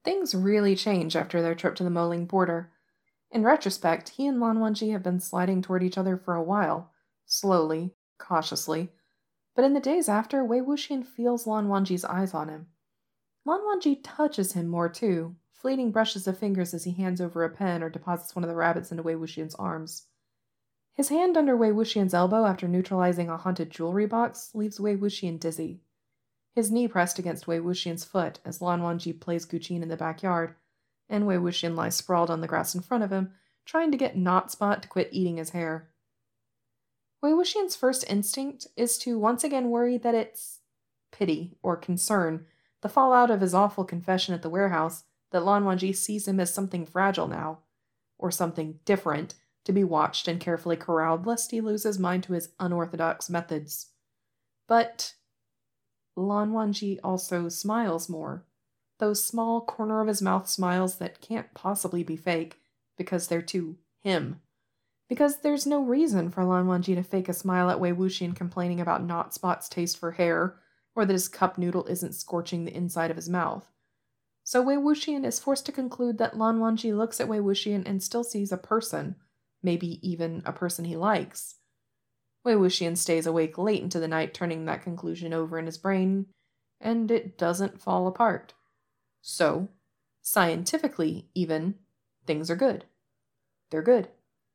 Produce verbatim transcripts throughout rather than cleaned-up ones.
Things really change after their trip to the Moling border. In retrospect, he and Lan Wangji have been sliding toward each other for a while, slowly, cautiously, but in the days after, Wei Wuxian feels Lan Wangji's eyes on him. Lan Wangji touches him more too, fleeting brushes of fingers as he hands over a pen or deposits one of the rabbits into Wei Wuxian's arms. His hand under Wei Wuxian's elbow after neutralizing a haunted jewelry box leaves Wei Wuxian dizzy. His knee pressed against Wei Wuxian's foot as Lan Wangji plays Guqin in the backyard, and Wei Wuxian lies sprawled on the grass in front of him, trying to get Not Spot to quit eating his hair. Wei Wuxian's first instinct is to once again worry that it's pity or concern, the fallout of his awful confession at the warehouse, that Lan Wangji sees him as something fragile now, or something different, to be watched and carefully corralled lest he lose his mind to his unorthodox methods. But Lan Wangji also smiles more. Those small corner of his mouth smiles that can't possibly be fake, because they're too him. Because there's no reason for Lan Wangji to fake a smile at Wei Wuxian complaining about Not Spot's taste for hair, or that his cup noodle isn't scorching the inside of his mouth. So Wei Wuxian is forced to conclude that Lan Wangji looks at Wei Wuxian and still sees a person, maybe even a person he likes. Wei Wuxian stays awake late into the night, turning that conclusion over in his brain, and it doesn't fall apart. So, scientifically even, things are good. They're good.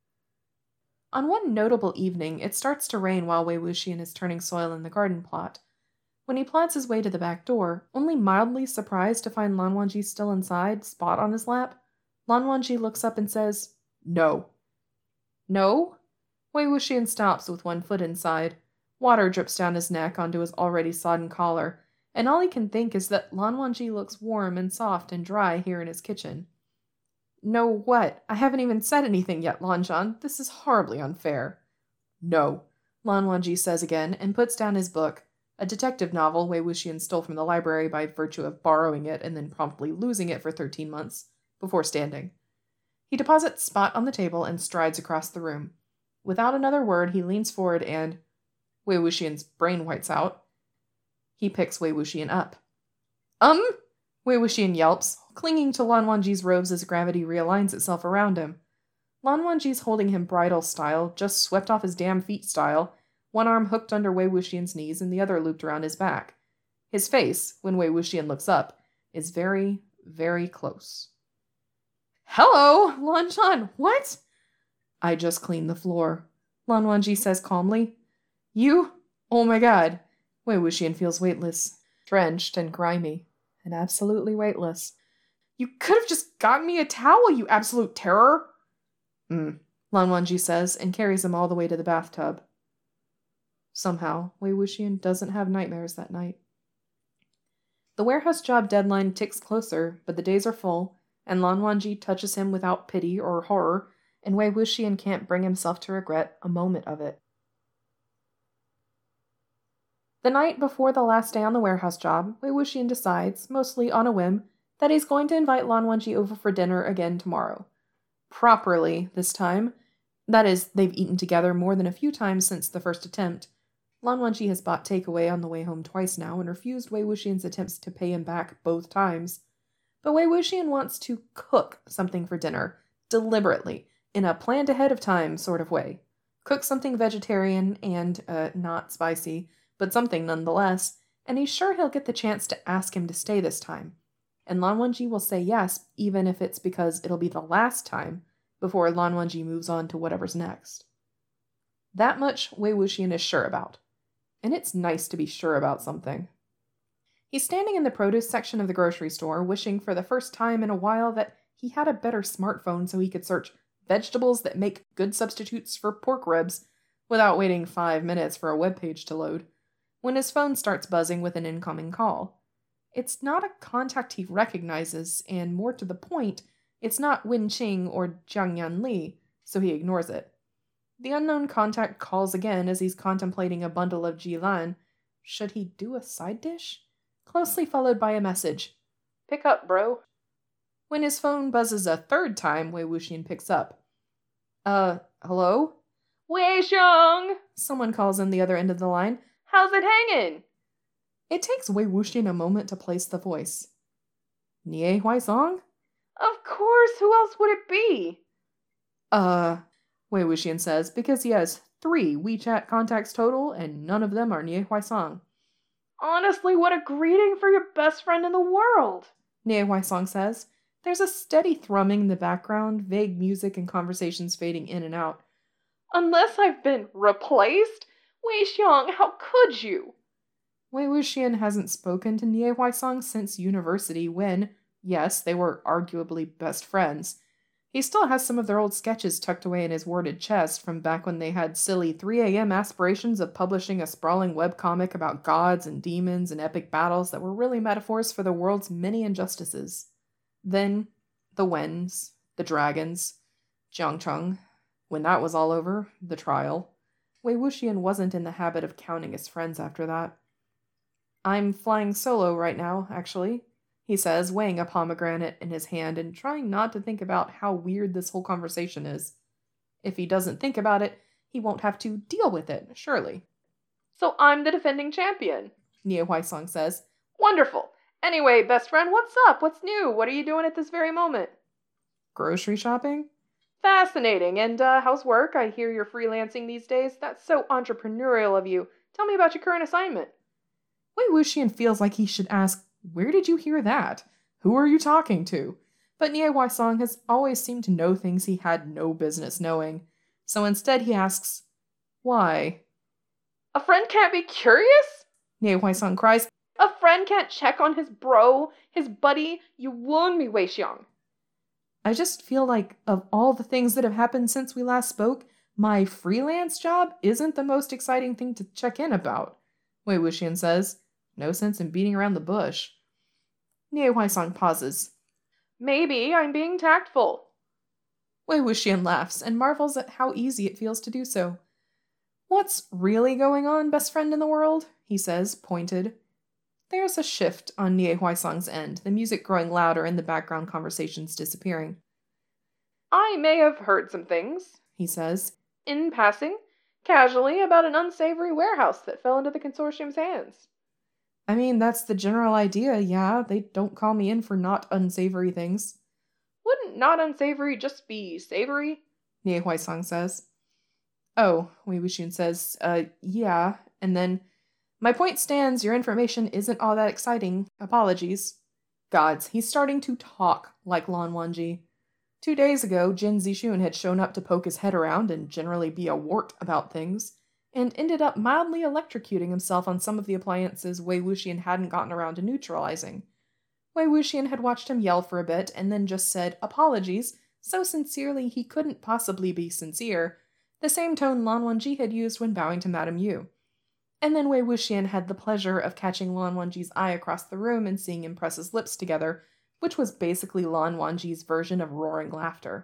On one notable evening, it starts to rain while Wei Wuxian is turning soil in the garden plot. When he plods his way to the back door, only mildly surprised to find Lan Wangji still inside, Spot on his lap, Lan Wangji looks up and says, "No." "No?" Wei Wuxian stops with one foot inside. Water drips down his neck onto his already sodden collar, and all he can think is that Lan Wangji looks warm and soft and dry here in his kitchen. "No what? I haven't even said anything yet, Lanzhan. This is horribly unfair." "No," Lan Wangji says again, and puts down his book, a detective novel Wei Wuxian stole from the library by virtue of borrowing it and then promptly losing it for thirteen months, before standing. He deposits Spot on the table and strides across the room. Without another word, he leans forward and... Wei Wuxian's brain whites out. He picks Wei Wuxian up. Um? Wei Wuxian yelps, clinging to Lan Wangji's robes as gravity realigns itself around him. Lan Wangji's holding him bridal style, just swept off his damn feet style, one arm hooked under Wei Wuxian's knees and the other looped around his back. His face, when Wei Wuxian looks up, is very, very close. "Hello, Lanzhan, what?" "I just cleaned the floor," Lan Wangji says calmly. "You? Oh my god." Wei Wuxian feels weightless, drenched and grimy, and absolutely weightless. "You could have just gotten me a towel, you absolute terror." "Hmm," Lan Wangji says, and carries him all the way to the bathtub. Somehow, Wei Wuxian doesn't have nightmares that night. The warehouse job deadline ticks closer, but the days are full, and Lan Wangji touches him without pity or horror, and Wei Wuxian can't bring himself to regret a moment of it. The night before the last day on the warehouse job, Wei Wuxian decides, mostly on a whim, that he's going to invite Lan Wangji over for dinner again tomorrow. Properly, this time. That is, they've eaten together more than a few times since the first attempt. Lan Wangji has bought takeaway on the way home twice now and refused Wei Wuxian's attempts to pay him back both times. But Wei Wuxian wants to cook something for dinner, deliberately, in a planned ahead of time sort of way. Cook something vegetarian and, uh, not spicy, but something nonetheless, and he's sure he'll get the chance to ask him to stay this time. And Lan Wangji will say yes, even if it's because it'll be the last time, before Lan Wangji moves on to whatever's next. That much Wei Wuxian is sure about. And it's nice to be sure about something. He's standing in the produce section of the grocery store, wishing for the first time in a while that he had a better smartphone so he could search vegetables that make good substitutes for pork ribs without waiting five minutes for a webpage to load, when his phone starts buzzing with an incoming call. It's not a contact he recognizes, and more to the point, it's not Wen Qing or Jiang Yan Li, so he ignores it. The unknown contact calls again as he's contemplating a bundle of jilan. Should he do a side dish? Closely followed by a message. "Pick up, bro." When his phone buzzes a third time, Wei Wuxian picks up. Uh, hello? "Wei Xiong," someone calls in the other end of the line. "How's it hanging?" It takes Wei Wuxian a moment to place the voice. Nie Huaisong? Of course, who else would it be? Uh, Wei Wuxian says, because he has three WeChat contacts total, and none of them are Nie Huaisong. Honestly, what a greeting for your best friend in the world, Nie Huaisong says. There's a steady thrumming in the background, vague music and conversations fading in and out. Unless I've been replaced? Wei Xiong, how could you? Wei Wuxian hasn't spoken to Nie Huaisong since university when, yes, they were arguably best friends. He still has some of their old sketches tucked away in his warded chest from back when they had silly three a.m. aspirations of publishing a sprawling webcomic about gods and demons and epic battles that were really metaphors for the world's many injustices. Then, the Wens, the dragons, Jiangcheng. When that was all over, the trial. Wei Wuxian wasn't in the habit of counting his friends after that. I'm flying solo right now, actually, he says, weighing a pomegranate in his hand and trying not to think about how weird this whole conversation is. If he doesn't think about it, he won't have to deal with it, surely. So I'm the defending champion, Nie Huaisong says. Wonderful. Anyway, best friend, what's up? What's new? What are you doing at this very moment? Grocery shopping? Fascinating. And uh, how's work? I hear you're freelancing these days. That's so entrepreneurial of you. Tell me about your current assignment. Wei Wuxian feels like he should ask, where did you hear that? Who are you talking to? But Nie Huaisong has always seemed to know things he had no business knowing. So instead he asks, why? A friend can't be curious? Nie Huaisong cries. A friend can't check on his bro, his buddy? You wound me, Wei Xiong. I just feel like, of all the things that have happened since we last spoke, my freelance job isn't the most exciting thing to check in about, Wei Wuxian says. No sense in beating around the bush. Nie Huaisong pauses. Maybe I'm being tactful. Wei Wuxian laughs and marvels at how easy it feels to do so. What's really going on, best friend in the world? He says, pointed. There's a shift on Nie Huaisong's end, the music growing louder and the background conversations disappearing. I may have heard some things, he says, in passing, casually, about an unsavory warehouse that fell into the consortium's hands. I mean, that's the general idea, yeah. They don't call me in for not unsavory things. Wouldn't not unsavory just be savory? Nie Huaisong says. Oh, Wei Wuxian says, uh, yeah, and then, my point stands, your information isn't all that exciting. Apologies. Gods, he's starting to talk like Lan Wangji. Two days ago, Jin Zixun had shown up to poke his head around and generally be a wart about things, and ended up mildly electrocuting himself on some of the appliances Wei Wuxian hadn't gotten around to neutralizing. Wei Wuxian had watched him yell for a bit and then just said apologies so sincerely he couldn't possibly be sincere, the same tone Lan Wangji had used when bowing to Madame Yu. And then Wei Wuxian had the pleasure of catching Lan Wangji's eye across the room and seeing him press his lips together, which was basically Lan Wangji's version of roaring laughter.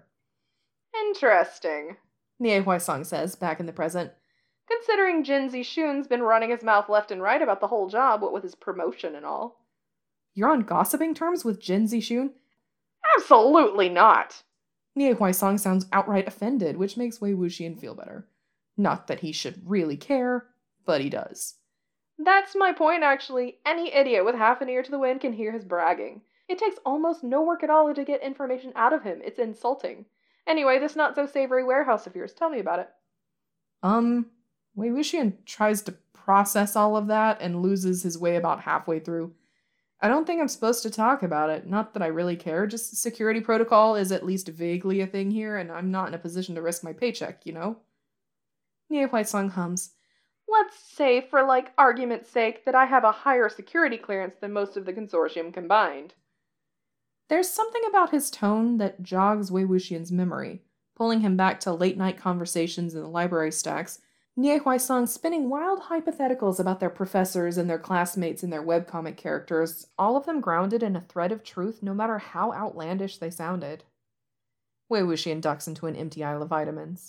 Interesting, Nie Huaisong says, back in the present. Considering Jin Zixun's been running his mouth left and right about the whole job, what with his promotion and all. You're on gossiping terms with Jin Zixun? Absolutely not. Nie Huaisong sounds outright offended, which makes Wei Wuxian feel better. Not that he should really care, but he does. That's my point, actually. Any idiot with half an ear to the wind can hear his bragging. It takes almost no work at all to get information out of him. It's insulting. Anyway, this not-so-savory warehouse of yours, tell me about it. Um, Wei Wuxian tries to process all of that and loses his way about halfway through. I don't think I'm supposed to talk about it. Not that I really care, just security protocol is at least vaguely a thing here, and I'm not in a position to risk my paycheck, you know? Nie Huaisong hums. Let's say, for like argument's sake, that I have a higher security clearance than most of the consortium combined. There's something about his tone that jogs Wei Wuxian's memory, pulling him back to late-night conversations in the library stacks, Nie Huaisong spinning wild hypotheticals about their professors and their classmates and their webcomic characters, all of them grounded in a thread of truth no matter how outlandish they sounded. Wei Wuxian ducks into an empty aisle of vitamins.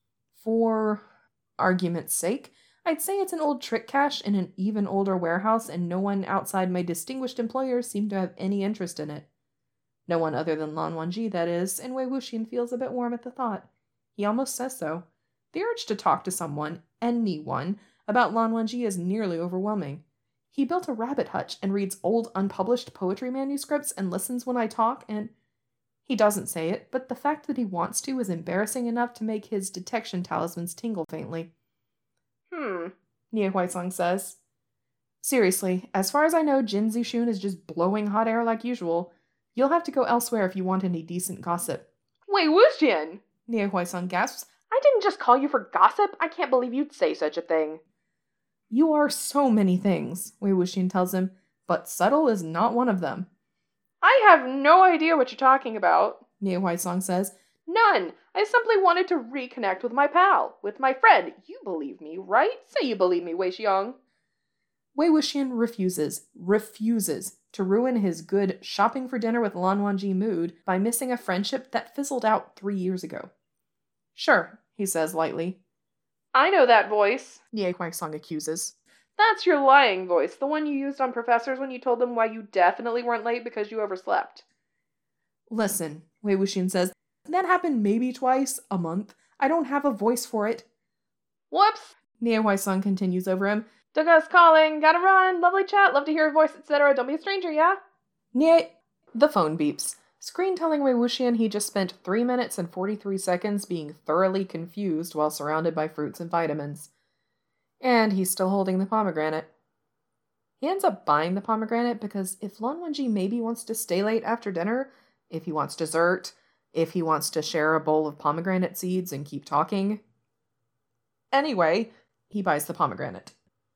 For argument's sake, I'd say it's an old trick cache in an even older warehouse and no one outside my distinguished employer seemed to have any interest in it. No one other than Lan Wangji, that is, and Wei Wuxian feels a bit warm at the thought. He almost says so. The urge to talk to someone, anyone, about Lan Wangji is nearly overwhelming. He built a rabbit hutch and reads old unpublished poetry manuscripts and listens when I talk, and he doesn't say it, but the fact that he wants to is embarrassing enough to make his detection talismans tingle faintly. Hmm, Nie Huaisong says. Seriously, as far as I know, Jin Zixun is just blowing hot air like usual. You'll have to go elsewhere if you want any decent gossip. Wei Wuxian! Nie Huaisong gasps. I didn't just call you for gossip. I can't believe you'd say such a thing. You are so many things, Wei Wuxian tells him, but subtle is not one of them. I have no idea what you're talking about, Nie Huaisong says. None. I simply wanted to reconnect with my pal, with my friend. You believe me, right? Say you believe me, Wei Xiong. Wei Wuxian refuses, refuses to ruin his good shopping for dinner with Lan Wangji mood by missing a friendship that fizzled out three years ago. Sure, he says lightly. I know that voice, Nie Huaisong accuses. That's your lying voice, the one you used on professors when you told them why you definitely weren't late because you overslept. Listen, Wei Wuxian says, that happened maybe twice a month. I don't have a voice for it. Whoops! Nie Huaisong continues over him. Douglas calling, gotta run, lovely chat, love to hear your voice, et cetera. Don't be a stranger, yeah? Nie... The phone beeps. Screen telling Wei Wuxian he just spent three minutes and forty-three seconds being thoroughly confused while surrounded by fruits and vitamins. And he's still holding the pomegranate. He ends up buying the pomegranate because if Lan Wangji maybe wants to stay late after dinner, if he wants dessert, if he wants to share a bowl of pomegranate seeds and keep talking. Anyway, he buys the pomegranate.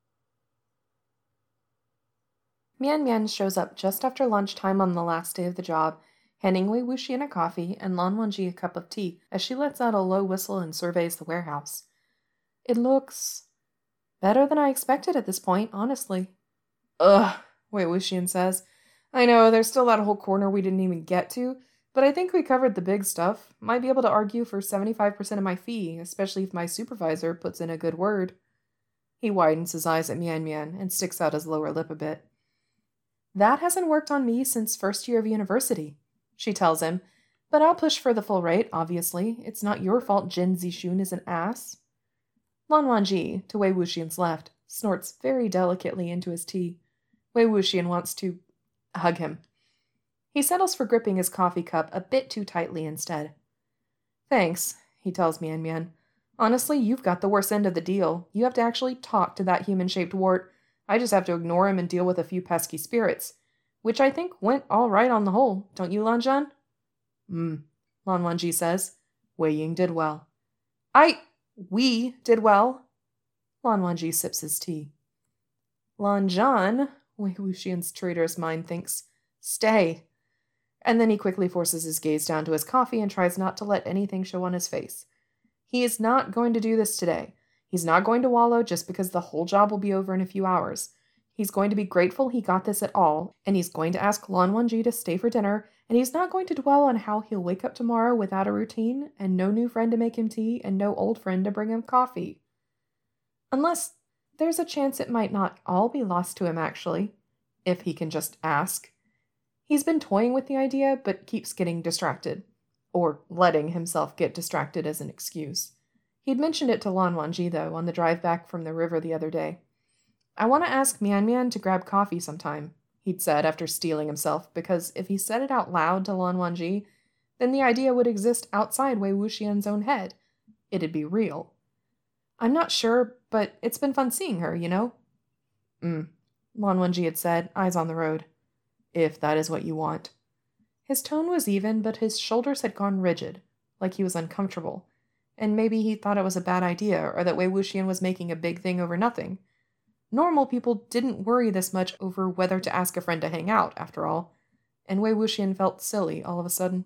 Mian Mian shows up just after lunchtime on the last day of the job, handing Wei Wuxian a coffee and Lan Wangji a cup of tea as she lets out a low whistle and surveys the warehouse. It looks better than I expected at this point, honestly. Ugh, Wei Wuxian says. I know, there's still that whole corner we didn't even get to, but I think we covered the big stuff. Might be able to argue for seventy-five percent of my fee, especially if my supervisor puts in a good word. He widens his eyes at Mian Mian and sticks out his lower lip a bit. That hasn't worked on me since first year of university, she tells him, but I'll push for the full rate, obviously. It's not your fault Jin Zixun is an ass. Lan Wangji, to Wei Wuxian's left, snorts very delicately into his tea. Wei Wuxian wants to hug him. He settles for gripping his coffee cup a bit too tightly instead. Thanks, he tells Mian Mian. Honestly, you've got the worst end of the deal. You have to actually talk to that human-shaped wart. I just have to ignore him and deal with a few pesky spirits. Which I think went all right on the whole, don't you, Lan Zhan? Hmm, Lan Wangji says. Wei Ying did well. I... We did well. Lan Wangji sips his tea. Lan Zhan, Wei Wuxian's traitorous mind thinks, stay. And then he quickly forces his gaze down to his coffee and tries not to let anything show on his face. He is not going to do this today. He's not going to wallow just because the whole job will be over in a few hours. He's going to be grateful he got this at all, and he's going to ask Lan Wangji to stay for dinner, and he's not going to dwell on how he'll wake up tomorrow without a routine, and no new friend to make him tea, and no old friend to bring him coffee. Unless there's a chance it might not all be lost to him, actually, if he can just ask. He's been toying with the idea, but keeps getting distracted. Or letting himself get distracted as an excuse. He'd mentioned it to Lan Wangji, though, on the drive back from the river the other day. I want to ask Mian Mian to grab coffee sometime, he'd said after steeling himself, because if he said it out loud to Lan Wangji, then the idea would exist outside Wei Wuxian's own head. It'd be real. I'm not sure, but it's been fun seeing her, you know? Mm, Lan Wangji had said, eyes on the road. If that is what you want. His tone was even, but his shoulders had gone rigid, like he was uncomfortable, and maybe he thought it was a bad idea, or that Wei Wuxian was making a big thing over nothing. Normal people didn't worry this much over whether to ask a friend to hang out, after all, and Wei Wuxian felt silly all of a sudden.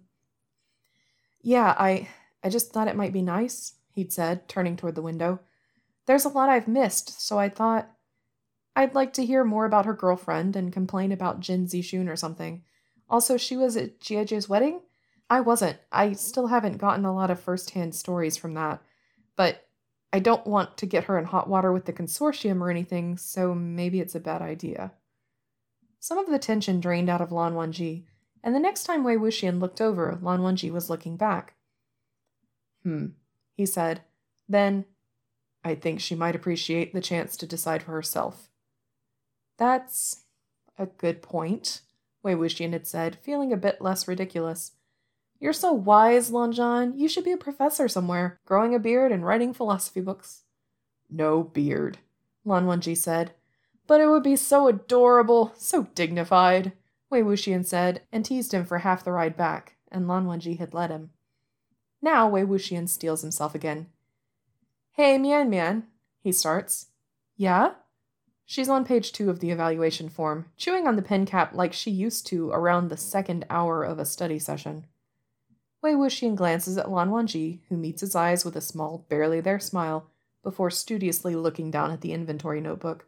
Yeah, I, I just thought it might be nice, he'd said, turning toward the window. There's a lot I've missed, so I thought I'd like to hear more about her girlfriend and complain about Jin Zixun or something. Also, she was at Jie's wedding? I wasn't. I still haven't gotten a lot of first-hand stories from that. But I don't want to get her in hot water with the consortium or anything, so maybe it's a bad idea. Some of the tension drained out of Lan Wangji, and the next time Wei Wuxian looked over, Lan Wangji was looking back. Hmm, he said. Then, I think she might appreciate the chance to decide for herself. That's a good point, Wei Wuxian had said, feeling a bit less ridiculous. You're so wise, Lanzhan. You should be a professor somewhere, growing a beard and writing philosophy books. No beard, Lan Wangji said. But it would be so adorable, so dignified, Wei Wuxian said, and teased him for half the ride back, and Lan Wangji had let him. Now Wei Wuxian steels himself again. Hey, Mian Mian, he starts. Yeah? She's on page two of the evaluation form, chewing on the pen cap like she used to around the second hour of a study session. Wei Wuxian glances at Lan Wangji, who meets his eyes with a small, barely there smile, before studiously looking down at the inventory notebook.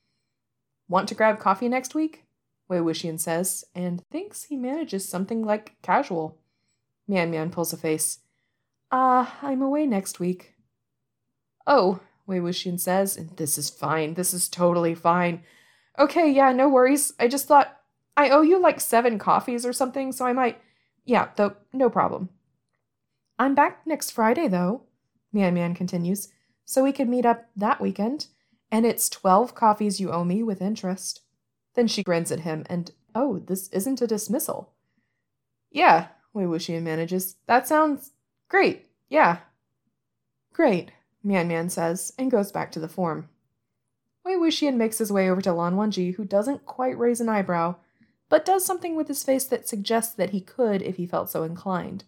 Want to grab coffee next week? Wei Wuxian says, and thinks he manages something like casual. Mian Mian pulls a face. Ah, uh, I'm away next week. Oh, Wei Wuxian says, and this is fine, this is totally fine. Okay, yeah, no worries. I just thought, I owe you like seven coffees or something, so I might... Yeah, though, no problem. I'm back next Friday, though, Mian Mian continues, so we could meet up that weekend, and it's twelve coffees you owe me with interest. Then she grins at him, and, oh, this isn't a dismissal. Yeah, Wei Wuxian manages. That sounds great, yeah. Great, Mian Mian says, and goes back to the form. Wei Wuxian makes his way over to Lan Wangji, who doesn't quite raise an eyebrow, but does something with his face that suggests that he could if he felt so inclined.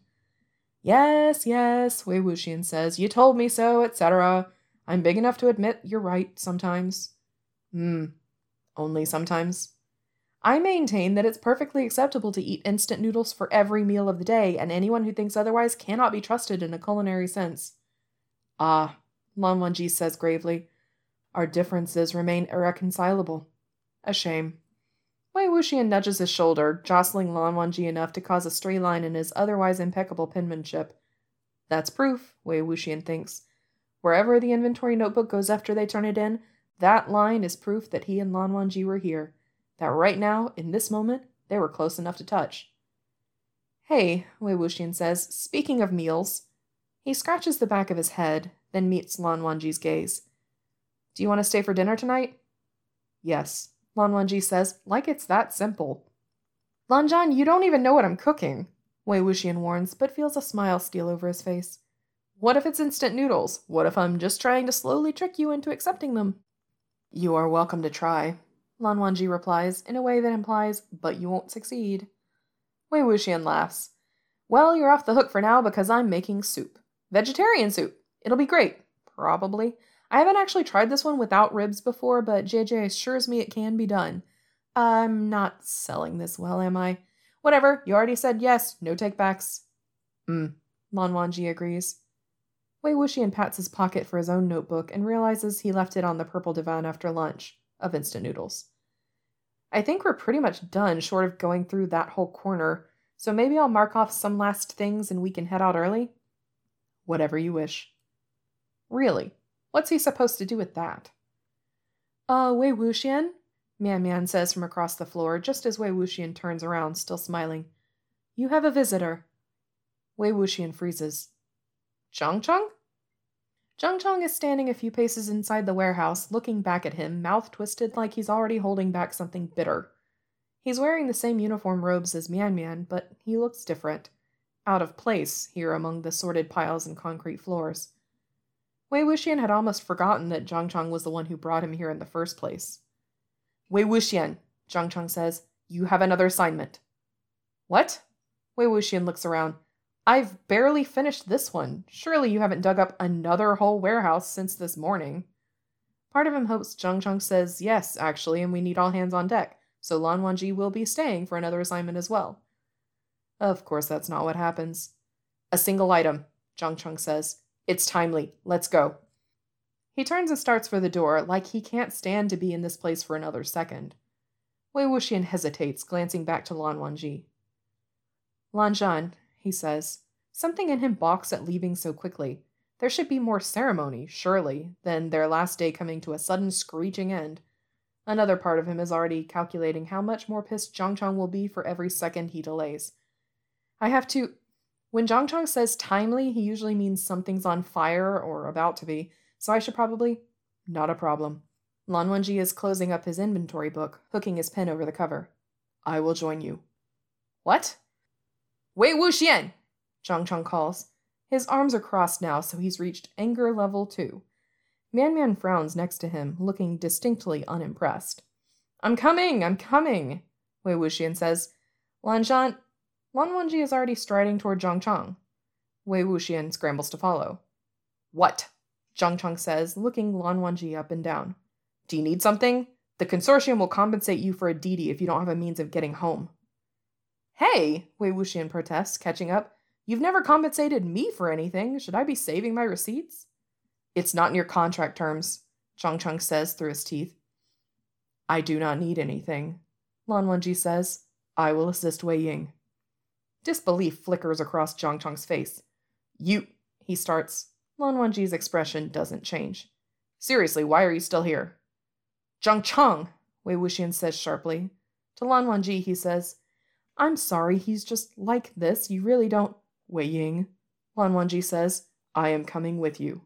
Yes, yes, Wei Wuxian says, you told me so, et cetera. I'm big enough to admit you're right sometimes. Hmm, only sometimes. I maintain that it's perfectly acceptable to eat instant noodles for every meal of the day, and anyone who thinks otherwise cannot be trusted in a culinary sense. Ah, Lan Wangji says gravely, our differences remain irreconcilable. A shame. Wei Wuxian nudges his shoulder, jostling Lan Wangji enough to cause a stray line in his otherwise impeccable penmanship. That's proof, Wei Wuxian thinks. Wherever the inventory notebook goes after they turn it in, that line is proof that he and Lan Wangji were here. That right now, in this moment, they were close enough to touch. Hey, Wei Wuxian says, speaking of meals. He scratches the back of his head, then meets Lan Wangji's gaze. Do you want to stay for dinner tonight? Yes, Lan Wangji says, like it's that simple. Lanzhan, you don't even know what I'm cooking, Wei Wuxian warns, but feels a smile steal over his face. What if it's instant noodles? What if I'm just trying to slowly trick you into accepting them? You are welcome to try, Lan Wangji replies, in a way that implies, but you won't succeed. Wei Wuxian laughs. Well, you're off the hook for now because I'm making soup. Vegetarian soup. It'll be great. Probably. I haven't actually tried this one without ribs before, but J J assures me it can be done. I'm not selling this well, am I? Whatever, you already said yes, no takebacks. Hmm, Lan Wangji agrees. Wei Wuxian pats his pocket for his own notebook and realizes he left it on the purple divan after lunch of instant noodles. I think we're pretty much done, short of going through that whole corner, so maybe I'll mark off some last things and we can head out early? Whatever you wish. Really? What's he supposed to do with that? Uh, Wei Wuxian? Mian Mian says from across the floor, just as Wei Wuxian turns around, still smiling. You have a visitor. Wei Wuxian freezes. Chong Chong? Chong Chong is standing a few paces inside the warehouse, looking back at him, mouth twisted like he's already holding back something bitter. He's wearing the same uniform robes as Mian Mian, but he looks different. Out of place here among the sorted piles and concrete floors. Wei Wuxian had almost forgotten that Chong Chong was the one who brought him here in the first place. Wei Wuxian, Chong Chong says, you have another assignment. What? Wei Wuxian looks around. I've barely finished this one. Surely you haven't dug up another whole warehouse since this morning. Part of him hopes Chong Chong says yes, actually, and we need all hands on deck, so Lan Wangji will be staying for another assignment as well. Of course that's not what happens. A single item, Chong Chong says. It's timely. Let's go. He turns and starts for the door, like he can't stand to be in this place for another second. Wei Wuxian hesitates, glancing back to Lan Wangji. Lanzhan, he says. Something in him balks at leaving so quickly. There should be more ceremony, surely, than their last day coming to a sudden screeching end. Another part of him is already calculating how much more pissed Chong Chong will be for every second he delays. I have to... When Chong Chong says timely, he usually means something's on fire or about to be, so I should probably... Not a problem. Lan Wangji is closing up his inventory book, hooking his pen over the cover. I will join you. What? Wei Wuxian! Zhang Chang calls. His arms are crossed now, so he's reached anger level two. Man Man frowns next to him, looking distinctly unimpressed. I'm coming! I'm coming! Wei Wuxian says. Lan Zhan... Lan Wangji is already striding toward Zhang Chang. Wei Wuxian scrambles to follow. What? Zhang Chang says, looking Lan Wangji up and down. Do you need something? The consortium will compensate you for a D D if you don't have a means of getting home. Hey, Wei Wuxian protests, catching up. You've never compensated me for anything. Should I be saving my receipts? It's not in your contract terms, Zhang Chang says through his teeth. I do not need anything, Lan Wangji says. I will assist Wei Ying. Disbelief flickers across Zhang Chang's face. You, he starts. Lan Wangji's expression doesn't change. Seriously, why are you still here? Zhang Chang, Wei Wuxian says sharply. To Lan Wangji, he says, I'm sorry, he's just like this. You really don't... Wei Ying, Lan Wangji says, I am coming with you.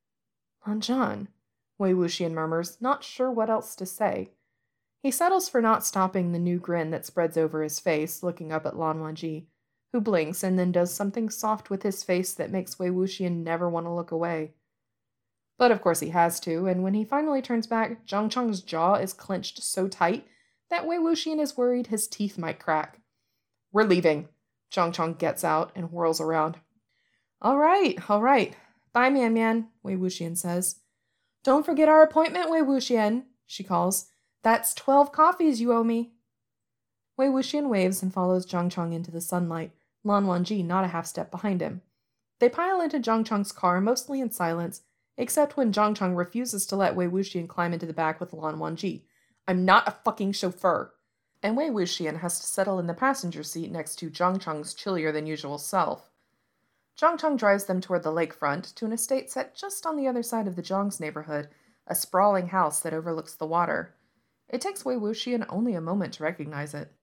Lan Zhan, Wei Wuxian murmurs, not sure what else to say. He settles for not stopping the new grin that spreads over his face, looking up at Lan Wangji, who blinks and then does something soft with his face that makes Wei Wuxian never want to look away. But of course he has to, and when he finally turns back, Zhang Chang's jaw is clenched so tight that Wei Wuxian is worried his teeth might crack. We're leaving. Zhang Chang gets out and whirls around. All right, all right. Bye, Man Man, Wei Wuxian says. Don't forget our appointment, Wei Wuxian, she calls. That's twelve coffees you owe me. Wei Wuxian waves and follows Zhang Chang into the sunlight, Lan Wangji not a half step behind him. They pile into Zhang Chang's car mostly in silence, except when Zhang Chang refuses to let Wei Wuxian climb into the back with Lan Wangji. I'm not a fucking chauffeur. And Wei Wuxian has to settle in the passenger seat next to Zhang Chang's chillier-than-usual self. Zhang Chang drives them toward the lakefront, to an estate set just on the other side of the Zhang's neighborhood, a sprawling house that overlooks the water. It takes Wei Wuxian only a moment to recognize it.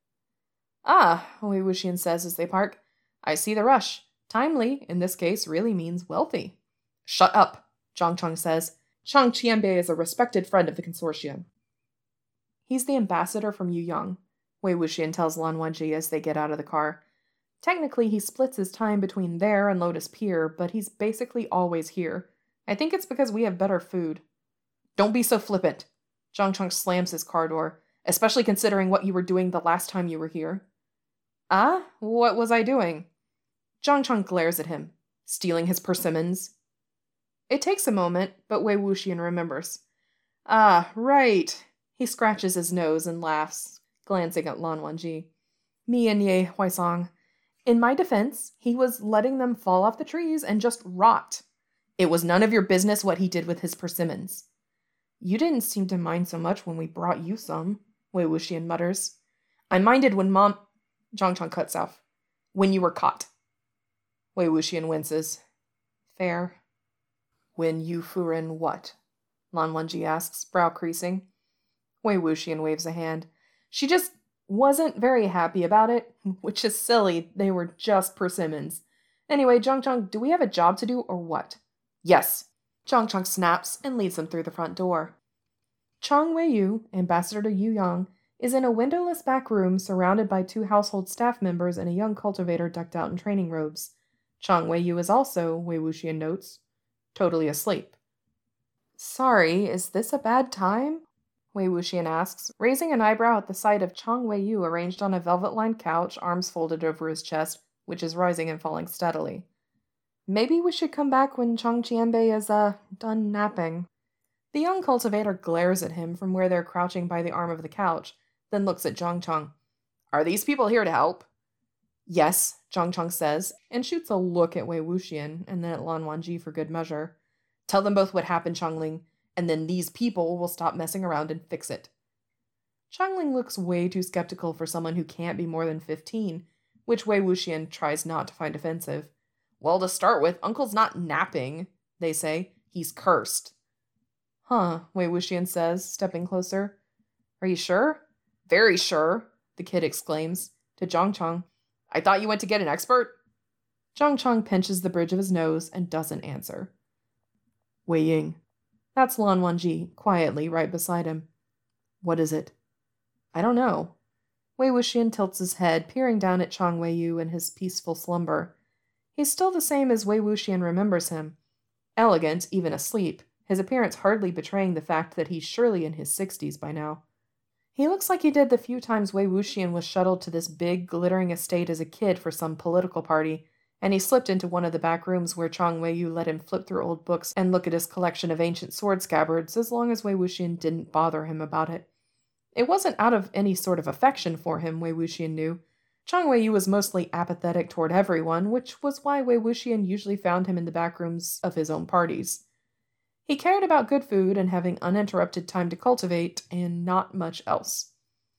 Ah, Wei Wuxian says as they park. I see the rush. Timely, in this case, really means wealthy. Shut up, Zhang Chang says. Chang Qianbei is a respected friend of the consortium. He's the ambassador from Yuyang, Wei Wuxian tells Lan Wangji as they get out of the car. Technically, he splits his time between there and Lotus Pier, but he's basically always here. I think it's because we have better food. Don't be so flippant. Zhang Chang slams his car door, especially considering what you were doing the last time you were here. Ah? What was I doing? Zhang Chang glares at him, stealing his persimmons. It takes a moment, but Wei Wuxian remembers. Ah, right. He scratches his nose and laughs, glancing at Lan Wangji. Me and Ye Huaisong. In my defense, he was letting them fall off the trees and just rot. It was none of your business what he did with his persimmons. You didn't seem to mind so much when we brought you some, Wei Wuxian mutters. I minded when Mom... Zhang Chang cuts off. When you were caught. Wei Wuxian winces. Fair. When you furin what? Lan Wangji asks, brow creasing. Wei Wuxian waves a hand. She just wasn't very happy about it, which is silly. They were just persimmons. Anyway, Zhang Chang, do we have a job to do or what? Yes. Zhang Chang snaps and leads them through the front door. Chang Wei-yu, ambassador to Yuyang, is in a windowless back room surrounded by two household staff members and a young cultivator decked out in training robes. Chang Wei-yu is also, Wei Wuxian notes, totally asleep. Sorry, is this a bad time? Wei Wuxian asks, raising an eyebrow at the sight of Chang Wei-yu arranged on a velvet-lined couch, arms folded over his chest, which is rising and falling steadily. Maybe we should come back when Chang Qianbei is, uh, done napping. The young cultivator glares at him from where they're crouching by the arm of the couch, then looks at Zhang Chang. Are these people here to help? Yes, Zhang Chang says, and shoots a look at Wei Wuxian, and then at Lan Wangji for good measure. Tell them both what happened, Changling, and then these people will stop messing around and fix it. Changling looks way too skeptical for someone who can't be more than fifteen, which Wei Wuxian tries not to find offensive. Well, to start with, Uncle's not napping, they say. He's cursed. Huh, Wei Wuxian says, stepping closer. Are you sure? Very sure, the kid exclaims, to Zhang Chang. I thought you went to get an expert? Zhang Chang pinches the bridge of his nose and doesn't answer. Wei Ying. That's Lan Wangji, quietly, right beside him. What is it? I don't know. Wei Wuxian tilts his head, peering down at Chang Wei-yu in his peaceful slumber. He's still the same as Wei Wuxian remembers him. Elegant, even asleep, his appearance hardly betraying the fact that he's surely in his sixties by now. He looks like he did the few times Wei Wuxian was shuttled to this big, glittering estate as a kid for some political party, and he slipped into one of the back rooms where Chang Wei-yu let him flip through old books and look at his collection of ancient sword scabbards as long as Wei Wuxian didn't bother him about it. It wasn't out of any sort of affection for him, Wei Wuxian knew. Chang Wei-yu was mostly apathetic toward everyone, which was why Wei Wuxian usually found him in the back rooms of his own parties. He cared about good food and having uninterrupted time to cultivate, and not much else.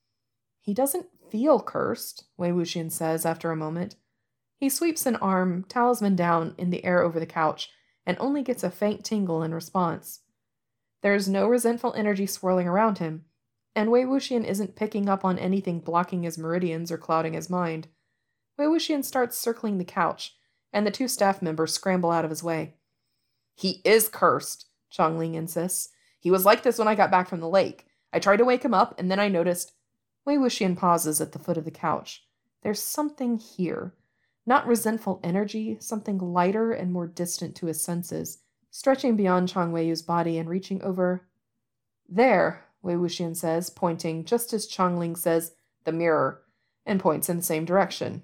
He doesn't feel cursed, Wei Wuxian says after a moment. He sweeps an arm, talisman down in the air over the couch, and only gets a faint tingle in response. There's no resentful energy swirling around him, and Wei Wuxian isn't picking up on anything blocking his meridians or clouding his mind. Wei Wuxian starts circling the couch, and the two staff members scramble out of his way. He is cursed, Chongling insists. He was like this when I got back from the lake. I tried to wake him up, and then I noticed... Wei Wuxian pauses at the foot of the couch. There's something here. Not resentful energy, something lighter and more distant to his senses, stretching beyond Chang Wei-yu's body and reaching over... There, Wei Wuxian says, pointing just as Chongling says, the mirror, and points in the same direction.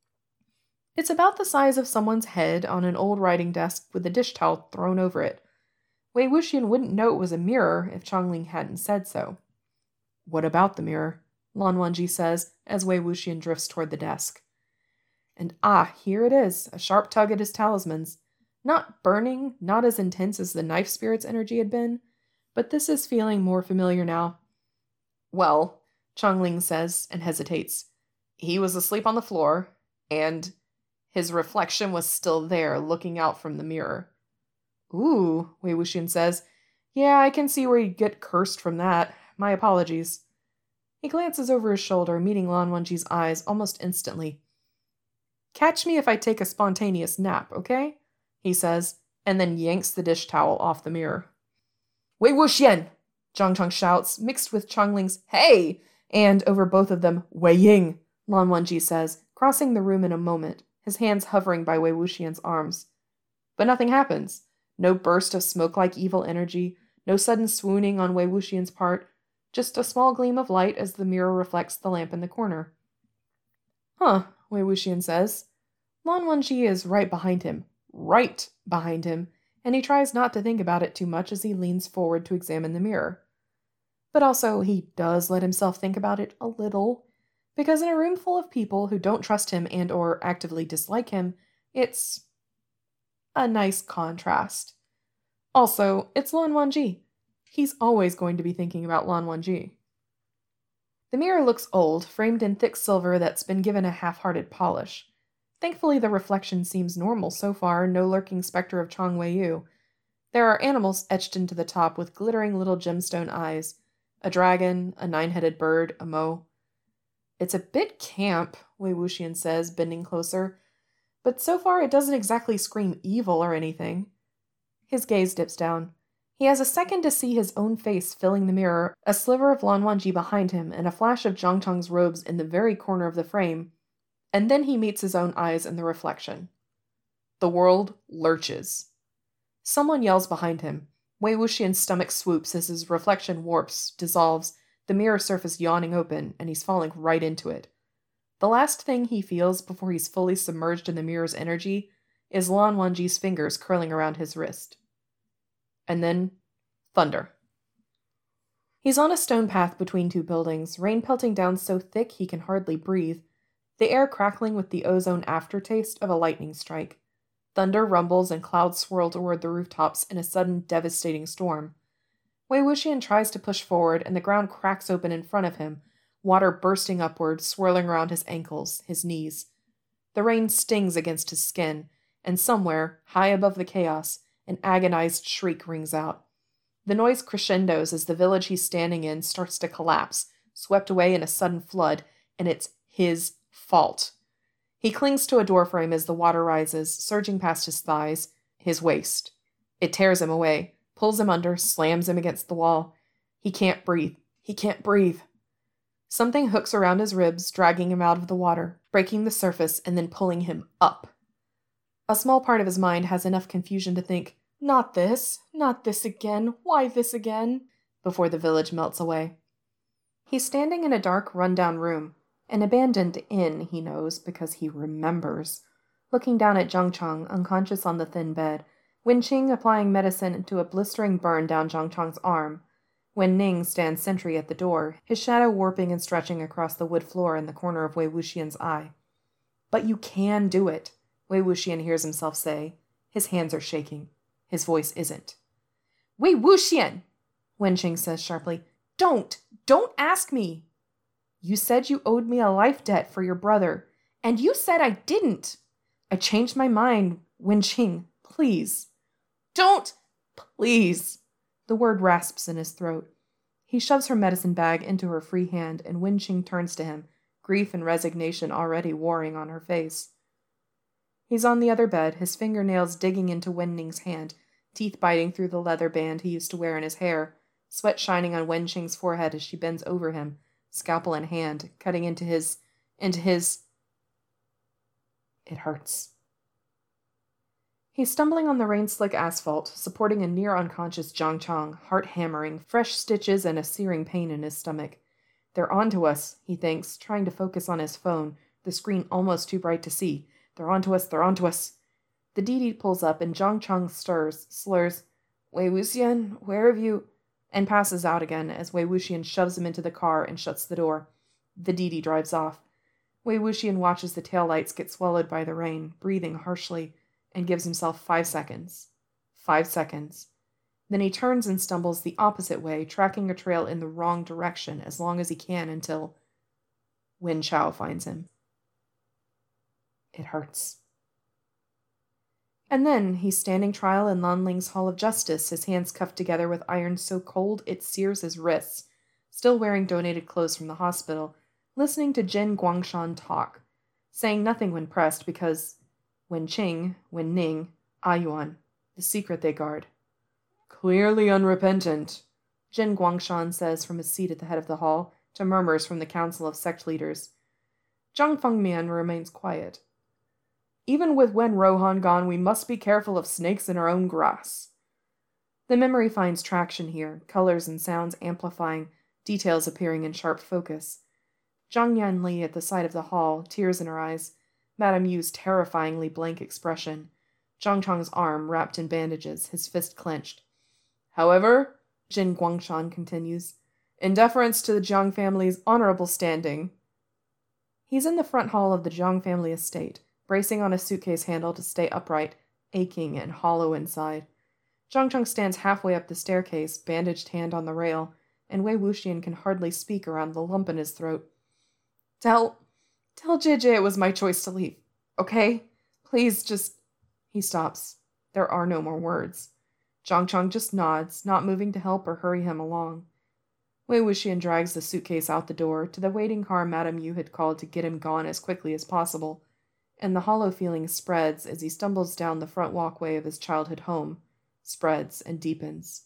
It's about the size of someone's head on an old writing desk with a dish towel thrown over it. Wei Wuxian wouldn't know it was a mirror if Chongling hadn't said so. What about the mirror? Lan Wangji says, as Wei Wuxian drifts toward the desk. And ah, here it is, a sharp tug at his talismans. Not burning, not as intense as the knife spirit's energy had been, but this is feeling more familiar now. Well, Chongling says, and hesitates. He was asleep on the floor, and his reflection was still there, looking out from the mirror. Ooh, Wei Wuxian says. Yeah, I can see where you'd get cursed from that. My apologies. He glances over his shoulder, meeting Lan Wangji's eyes almost instantly. Catch me if I take a spontaneous nap, okay? He says, and then yanks the dish towel off the mirror. Wei Wuxian! Zhang Cheng shouts, mixed with Chongling's hey! And over both of them, Wei Ying! Lan Wangji says, crossing the room in a moment, his hands hovering by Wei Wuxian's arms. But nothing happens. No burst of smoke-like evil energy, no sudden swooning on Wei Wuxian's part, just a small gleam of light as the mirror reflects the lamp in the corner. Huh, Wei Wuxian says. Lan Wangji is right behind him. Right behind him, and he tries not to think about it too much as he leans forward to examine the mirror. But also, he does let himself think about it a little, because in a room full of people who don't trust him and or actively dislike him, it's a nice contrast. Also, it's Lan Wangji. He's always going to be thinking about Lan Wangji. The mirror looks old, framed in thick silver that's been given a half-hearted polish. Thankfully, the reflection seems normal so far, no lurking specter of Chang Wei-yu. There are animals etched into the top with glittering little gemstone eyes. A dragon, a nine-headed bird, a mo. It's a bit camp, Wei Wuxian says, bending closer. But so far it doesn't exactly scream evil or anything. His gaze dips down. He has a second to see his own face filling the mirror, a sliver of Lan Wangji behind him, and a flash of Zhang Cheng's robes in the very corner of the frame. And then he meets his own eyes in the reflection. The world lurches. Someone yells behind him. Wei Wuxian's stomach swoops as his reflection warps, dissolves, the mirror surface yawning open, and he's falling right into it. The last thing he feels before he's fully submerged in the mirror's energy is Lan Wangji's fingers curling around his wrist. And then, thunder. He's on a stone path between two buildings, rain pelting down so thick he can hardly breathe, the air crackling with the ozone aftertaste of a lightning strike. Thunder rumbles and clouds swirl toward the rooftops in a sudden, devastating storm. Wei Wuxian tries to push forward, and the ground cracks open in front of him, water bursting upward, swirling around his ankles, his knees. The rain stings against his skin, and somewhere, high above the chaos, an agonized shriek rings out. The noise crescendos as the village he's standing in starts to collapse, swept away in a sudden flood, and it's his fault. He clings to a doorframe as the water rises, surging past his thighs, his waist. It tears him away, pulls him under, slams him against the wall. He can't breathe. He can't breathe. Something hooks around his ribs, dragging him out of the water, breaking the surface, and then pulling him up. A small part of his mind has enough confusion to think, not this, not this again, why this again, before the village melts away. He's standing in a dark, run-down room, an abandoned inn, he knows, because he remembers, looking down at Jiang Chang, unconscious on the thin bed, Wen Qing applying medicine to a blistering burn down Jiang Chang's arm, Wen Ning stands sentry at the door, his shadow warping and stretching across the wood floor in the corner of Wei Wuxian's eye. But you can do it, Wei Wuxian hears himself say. His hands are shaking. His voice isn't. Wei Wuxian! Wen Qing says sharply. Don't! Don't ask me! You said you owed me a life debt for your brother, and you said I didn't. I changed my mind, Wen Qing. Please. Don't! Please! The word rasps in his throat. He shoves her medicine bag into her free hand, and Wen Qing turns to him, grief and resignation already warring on her face. He's on the other bed, his fingernails digging into Wen Ning's hand, teeth biting through the leather band he used to wear in his hair, sweat shining on Wen Qing's forehead as she bends over him, scalpel in hand, cutting into his... into his... It hurts. He's stumbling on the rain-slick asphalt, supporting a near-unconscious Jiang Chang, heart hammering, fresh stitches and a searing pain in his stomach. They're onto us, he thinks, trying to focus on his phone, the screen almost too bright to see. They're onto us, they're onto us. The Didi pulls up, and Jiang Chang stirs, slurs, Wei Wuxian, where have you... and passes out again as Wei Wuxian shoves him into the car and shuts the door. The Didi drives off. Wei Wuxian watches the taillights get swallowed by the rain, breathing harshly, and gives himself five seconds. Five seconds. Then he turns and stumbles the opposite way, tracking a trail in the wrong direction as long as he can until Wen Chao finds him. It hurts. And then he's standing trial in Lanling's Hall of Justice, his hands cuffed together with iron so cold it sears his wrists, still wearing donated clothes from the hospital, listening to Jin Guangshan talk, saying nothing when pressed because Wen Qing, Wen Ning, Ayuan, the secret they guard. Clearly unrepentant, Jin Guangshan says from his seat at the head of the hall, to murmurs from the council of sect leaders. Zhang Fengmian remains quiet. Even with Wen Rohan gone, we must be careful of snakes in our own grass. The memory finds traction here, colors and sounds amplifying, details appearing in sharp focus. Zhang Yanli at the side of the hall, tears in her eyes, Madame Yu's terrifyingly blank expression, Jiang Chang's arm wrapped in bandages, his fist clenched. However, Jin Guangshan continues, in deference to the Jiang family's honorable standing. He's in the front hall of the Jiang family estate, bracing on a suitcase handle to stay upright, aching and hollow inside. Jiang Chang stands halfway up the staircase, bandaged hand on the rail, and Wei Wuxian can hardly speak around the lump in his throat. Tell, tell J J it was my choice to leave, okay? Please, just... He stops. There are no more words. Jiang Chang just nods, not moving to help or hurry him along. Wei Wuxian drags the suitcase out the door to the waiting car Madame Yu had called to get him gone as quickly as possible, and the hollow feeling spreads as he stumbles down the front walkway of his childhood home, spreads and deepens.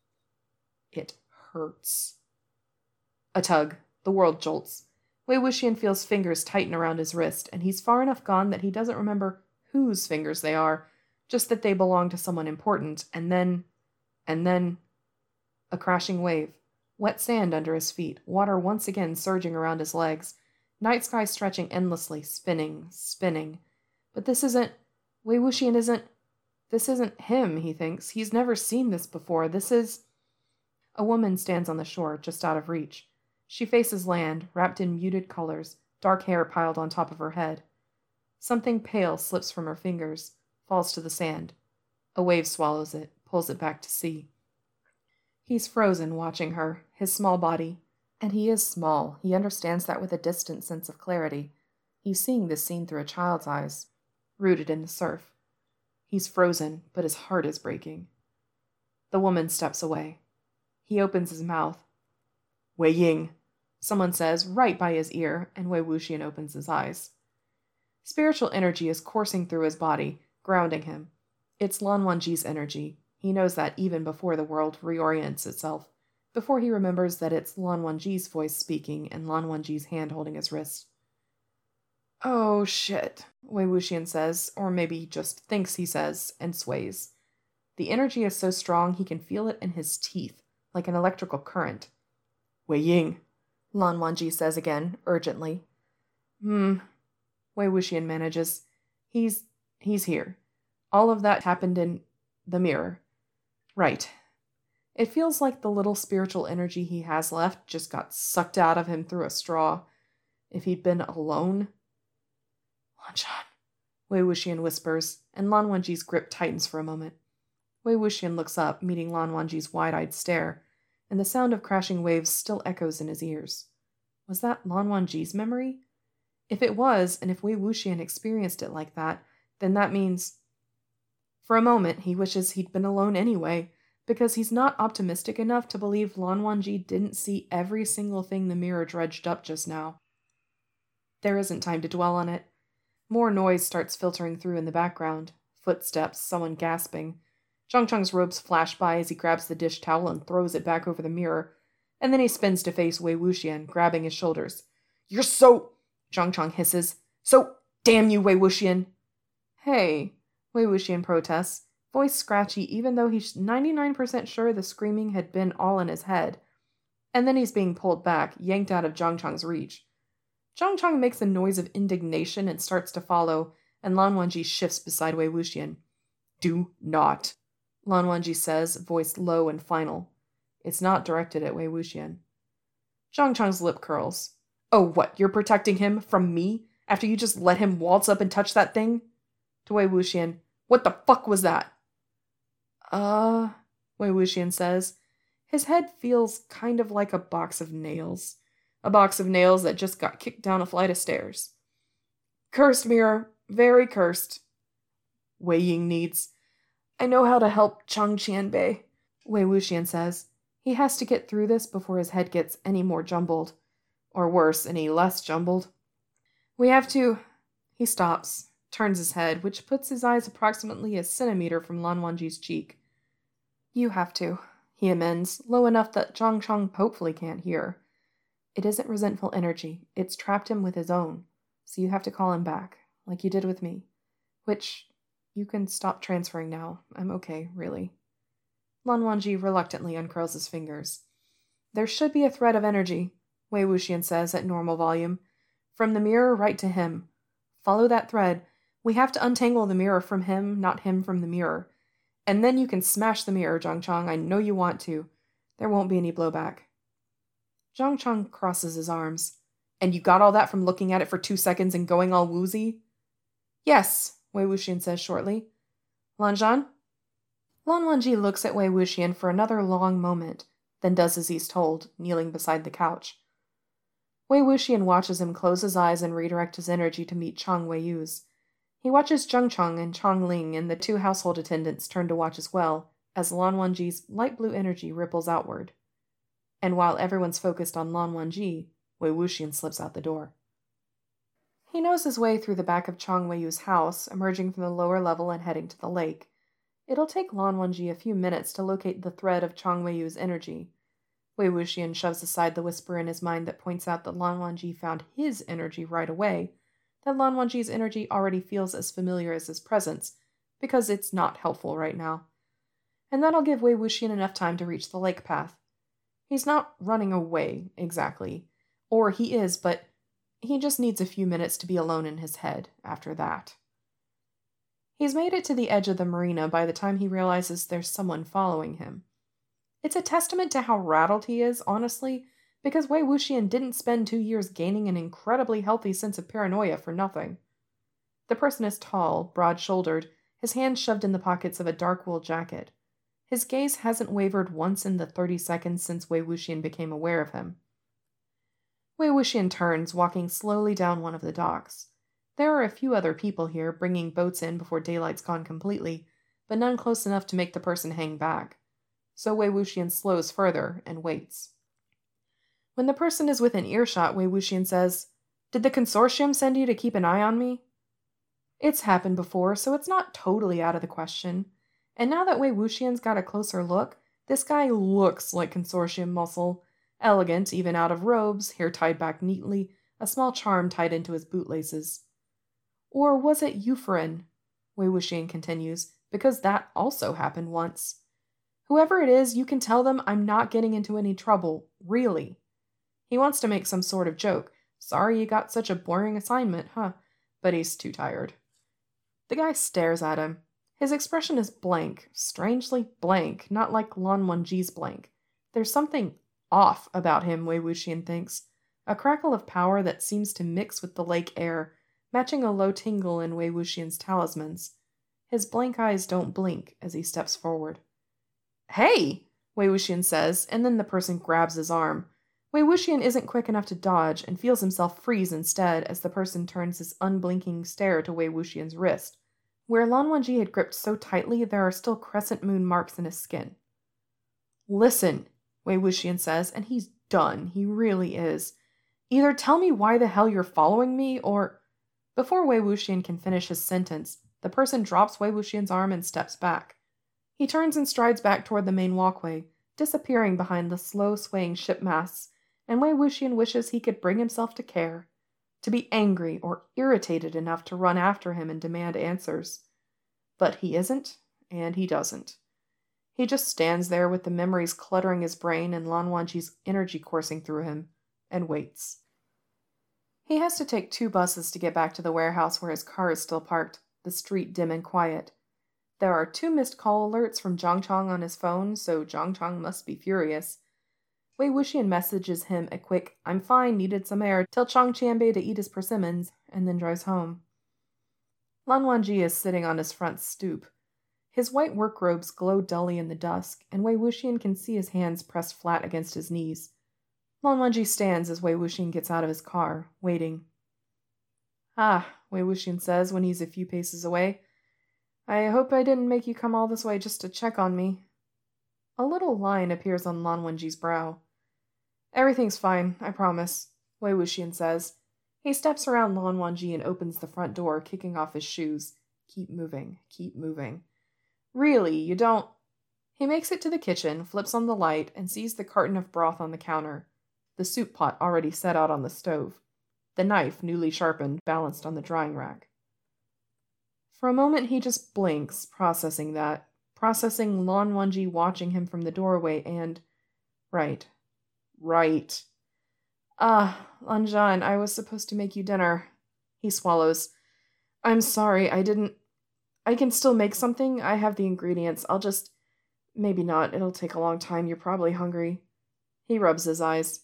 It hurts. A tug. The world jolts. Wei Wuxian feels fingers tighten around his wrist, and he's far enough gone that he doesn't remember whose fingers they are, just that they belong to someone important, and then... and then... A crashing wave. Wet sand under his feet, water once again surging around his legs, night sky stretching endlessly, spinning, spinning. But this isn't... Wei Wuxian isn't... This isn't him, he thinks. He's never seen this before. This is... A woman stands on the shore, just out of reach. She faces land, wrapped in muted colors, dark hair piled on top of her head. Something pale slips from her fingers, falls to the sand. A wave swallows it, pulls it back to sea. He's frozen watching her, his small body. And he is small. He understands that with a distant sense of clarity. He's seeing this scene through a child's eyes, rooted in the surf. He's frozen, but his heart is breaking. The woman steps away. He opens his mouth. Wei Ying, someone says, right by his ear, and Wei Wuxian opens his eyes. Spiritual energy is coursing through his body, grounding him. It's Lan Wangji's energy, He knows that even before the world reorients itself, before he remembers that it's Lan Wangji's voice speaking and Lan Wangji's hand holding his wrist. "Oh, shit," Wei Wuxian says, or maybe he just thinks he says, and sways. The energy is so strong he can feel it in his teeth, like an electrical current. "Wei Ying," Lan Wangji says again, urgently. Hmm, Wei Wuxian manages. He's, he's here. All of that happened in the mirror. Right. It feels like the little spiritual energy he has left just got sucked out of him through a straw. If he'd been alone... "Lanshan," Wei Wuxian whispers, and Lan Wangji's grip tightens for a moment. Wei Wuxian looks up, meeting Lan Wangji's wide-eyed stare, and the sound of crashing waves still echoes in his ears. Was that Lan Wangji's memory? If it was, and if Wei Wuxian experienced it like that, then that means... For a moment, he wishes he'd been alone anyway, because he's not optimistic enough to believe Lan Wangji didn't see every single thing the mirror dredged up just now. There isn't time to dwell on it. More noise starts filtering through in the background. Footsteps, someone gasping. Chong Chong's robes flash by as he grabs the dish towel and throws it back over the mirror, and then he spins to face Wei Wuxian, grabbing his shoulders. "You're so..." Chong Chong hisses. "So... damn you, Wei Wuxian!" "Hey," Wei Wuxian protests, voice scratchy even though he's ninety-nine percent sure the screaming had been all in his head. And then he's being pulled back, yanked out of Zhang Chong's reach. Zhang Chong makes a noise of indignation and starts to follow, and Lan Wangji shifts beside Wei Wuxian. "Do not," Lan Wangji says, voice low and final. It's not directed at Wei Wuxian. Zhang Chong's lip curls. "Oh, what, you're protecting him from me after you just let him waltz up and touch that thing?" To Wei Wuxian, "What the fuck was that?" Uh, Wei Wuxian says. His head feels kind of like a box of nails. A box of nails that just got kicked down a flight of stairs. "Cursed mirror. Very cursed." Wei Ying needs. "I know how to help Chang Qianbei," Wei Wuxian says. He has to get through this before his head gets any more jumbled. Or worse, any less jumbled. "We have to..." He stops, turns his head, which puts his eyes approximately a centimeter from Lan Wangji's cheek. "You have to," he amends, low enough that Zhang Chong hopefully can't hear. "It isn't resentful energy. It's trapped him with his own. So you have to call him back, like you did with me. Which, you can stop transferring now. I'm okay, really." Lan Wangji reluctantly uncurls his fingers. "There should be a thread of energy," Wei Wuxian says at normal volume. "From the mirror right to him. Follow that thread. We have to untangle the mirror from him, not him from the mirror. And then you can smash the mirror, Zhang Chong. I know you want to. There won't be any blowback." Zhang Chong crosses his arms. "And you got all that from looking at it for two seconds and going all woozy?" "Yes," Wei Wuxian says shortly. "Lanzhan?" Lan Wangji looks at Wei Wuxian for another long moment, then does as he's told, kneeling beside the couch. Wei Wuxian watches him close his eyes and redirect his energy to meet Chang Weiyu's. He watches Zheng Chong and Chong Ling and the two household attendants turn to watch as well, as Lan Wangji's light blue energy ripples outward. And while everyone's focused on Lan Wangji, Wei Wuxian slips out the door. He knows his way through the back of Chang Weiyu's house, emerging from the lower level and heading to the lake. It'll take Lan Wangji a few minutes to locate the thread of Chang Weiyu's energy. Wei Wuxian shoves aside the whisper in his mind that points out that Lan Wangji found his energy right away, that Lan Wangji's energy already feels as familiar as his presence, because it's not helpful right now. And that'll give Wei Wuxian enough time to reach the lake path. He's not running away, exactly. Or he is, but he just needs a few minutes to be alone in his head after that. He's made it to the edge of the marina by the time he realizes there's someone following him. It's a testament to how rattled he is, honestly, because Wei Wuxian didn't spend two years gaining an incredibly healthy sense of paranoia for nothing. The person is tall, broad-shouldered, his hands shoved in the pockets of a dark wool jacket. His gaze hasn't wavered once in the thirty seconds since Wei Wuxian became aware of him. Wei Wuxian turns, walking slowly down one of the docks. There are a few other people here, bringing boats in before daylight's gone completely, but none close enough to make the person hang back. So Wei Wuxian slows further and waits. When the person is within earshot, Wei Wuxian says, "Did the consortium send you to keep an eye on me?" It's happened before, so it's not totally out of the question. And now that Wei Wuxian's got a closer look, this guy looks like consortium muscle. Elegant, even out of robes, hair tied back neatly, a small charm tied into his bootlaces. Or was it Euphorin? Wei Wuxian continues, because that also happened once. Whoever it is, you can tell them I'm not getting into any trouble, really. He wants to make some sort of joke. Sorry you got such a boring assignment, huh? But he's too tired. The guy stares at him. His expression is blank, strangely blank, not like Lan Wangji's blank. There's something off about him, Wei Wuxian thinks. A crackle of power that seems to mix with the lake air, matching a low tingle in Wei Wuxian's talismans. His blank eyes don't blink as he steps forward. Hey! Wei Wuxian says, and then the person grabs his arm. Wei Wuxian isn't quick enough to dodge and feels himself freeze instead as the person turns his unblinking stare to Wei Wuxian's wrist. Where Lan Wangji had gripped so tightly, there are still crescent moon marks in his skin. Listen, Wei Wuxian says, and he's done. He really is. Either tell me why the hell you're following me, or... Before Wei Wuxian can finish his sentence, the person drops Wei Wuxian's arm and steps back. He turns and strides back toward the main walkway, disappearing behind the slow swaying ship masts, and Wei Wuxian wishes he could bring himself to care, to be angry or irritated enough to run after him and demand answers. But he isn't, and he doesn't. He just stands there with the memories cluttering his brain and Lan Wangji's energy coursing through him, and waits. He has to take two buses to get back to the warehouse where his car is still parked, the street dim and quiet. There are two missed call alerts from Zhang Chang on his phone, so Zhang Chang must be furious. Wei Wuxian messages him a quick, I'm fine, needed some air, tell Chang Qianbei to eat his persimmons, and then drives home. Lan Wangji is sitting on his front stoop. His white work robes glow dully in the dusk, and Wei Wuxian can see his hands pressed flat against his knees. Lan Wangji stands as Wei Wuxian gets out of his car, waiting. Ah, Wei Wuxian says when he's a few paces away. I hope I didn't make you come all this way just to check on me. A little line appears on Lan Wangji's brow. Everything's fine, I promise, Wei Wuxian says. He steps around Lan Wangji and opens the front door, kicking off his shoes. Keep moving, keep moving. Really, you don't... He makes it to the kitchen, flips on the light, and sees the carton of broth on the counter, the soup pot already set out on the stove, the knife, newly sharpened, balanced on the drying rack. For a moment he just blinks, processing that, processing Lan Wangji watching him from the doorway, and... Right. Right. Ah, Lanzhan, I was supposed to make you dinner. He swallows. I'm sorry, I didn't... I can still make something. I have the ingredients. I'll just... Maybe not. It'll take a long time. You're probably hungry. He rubs his eyes.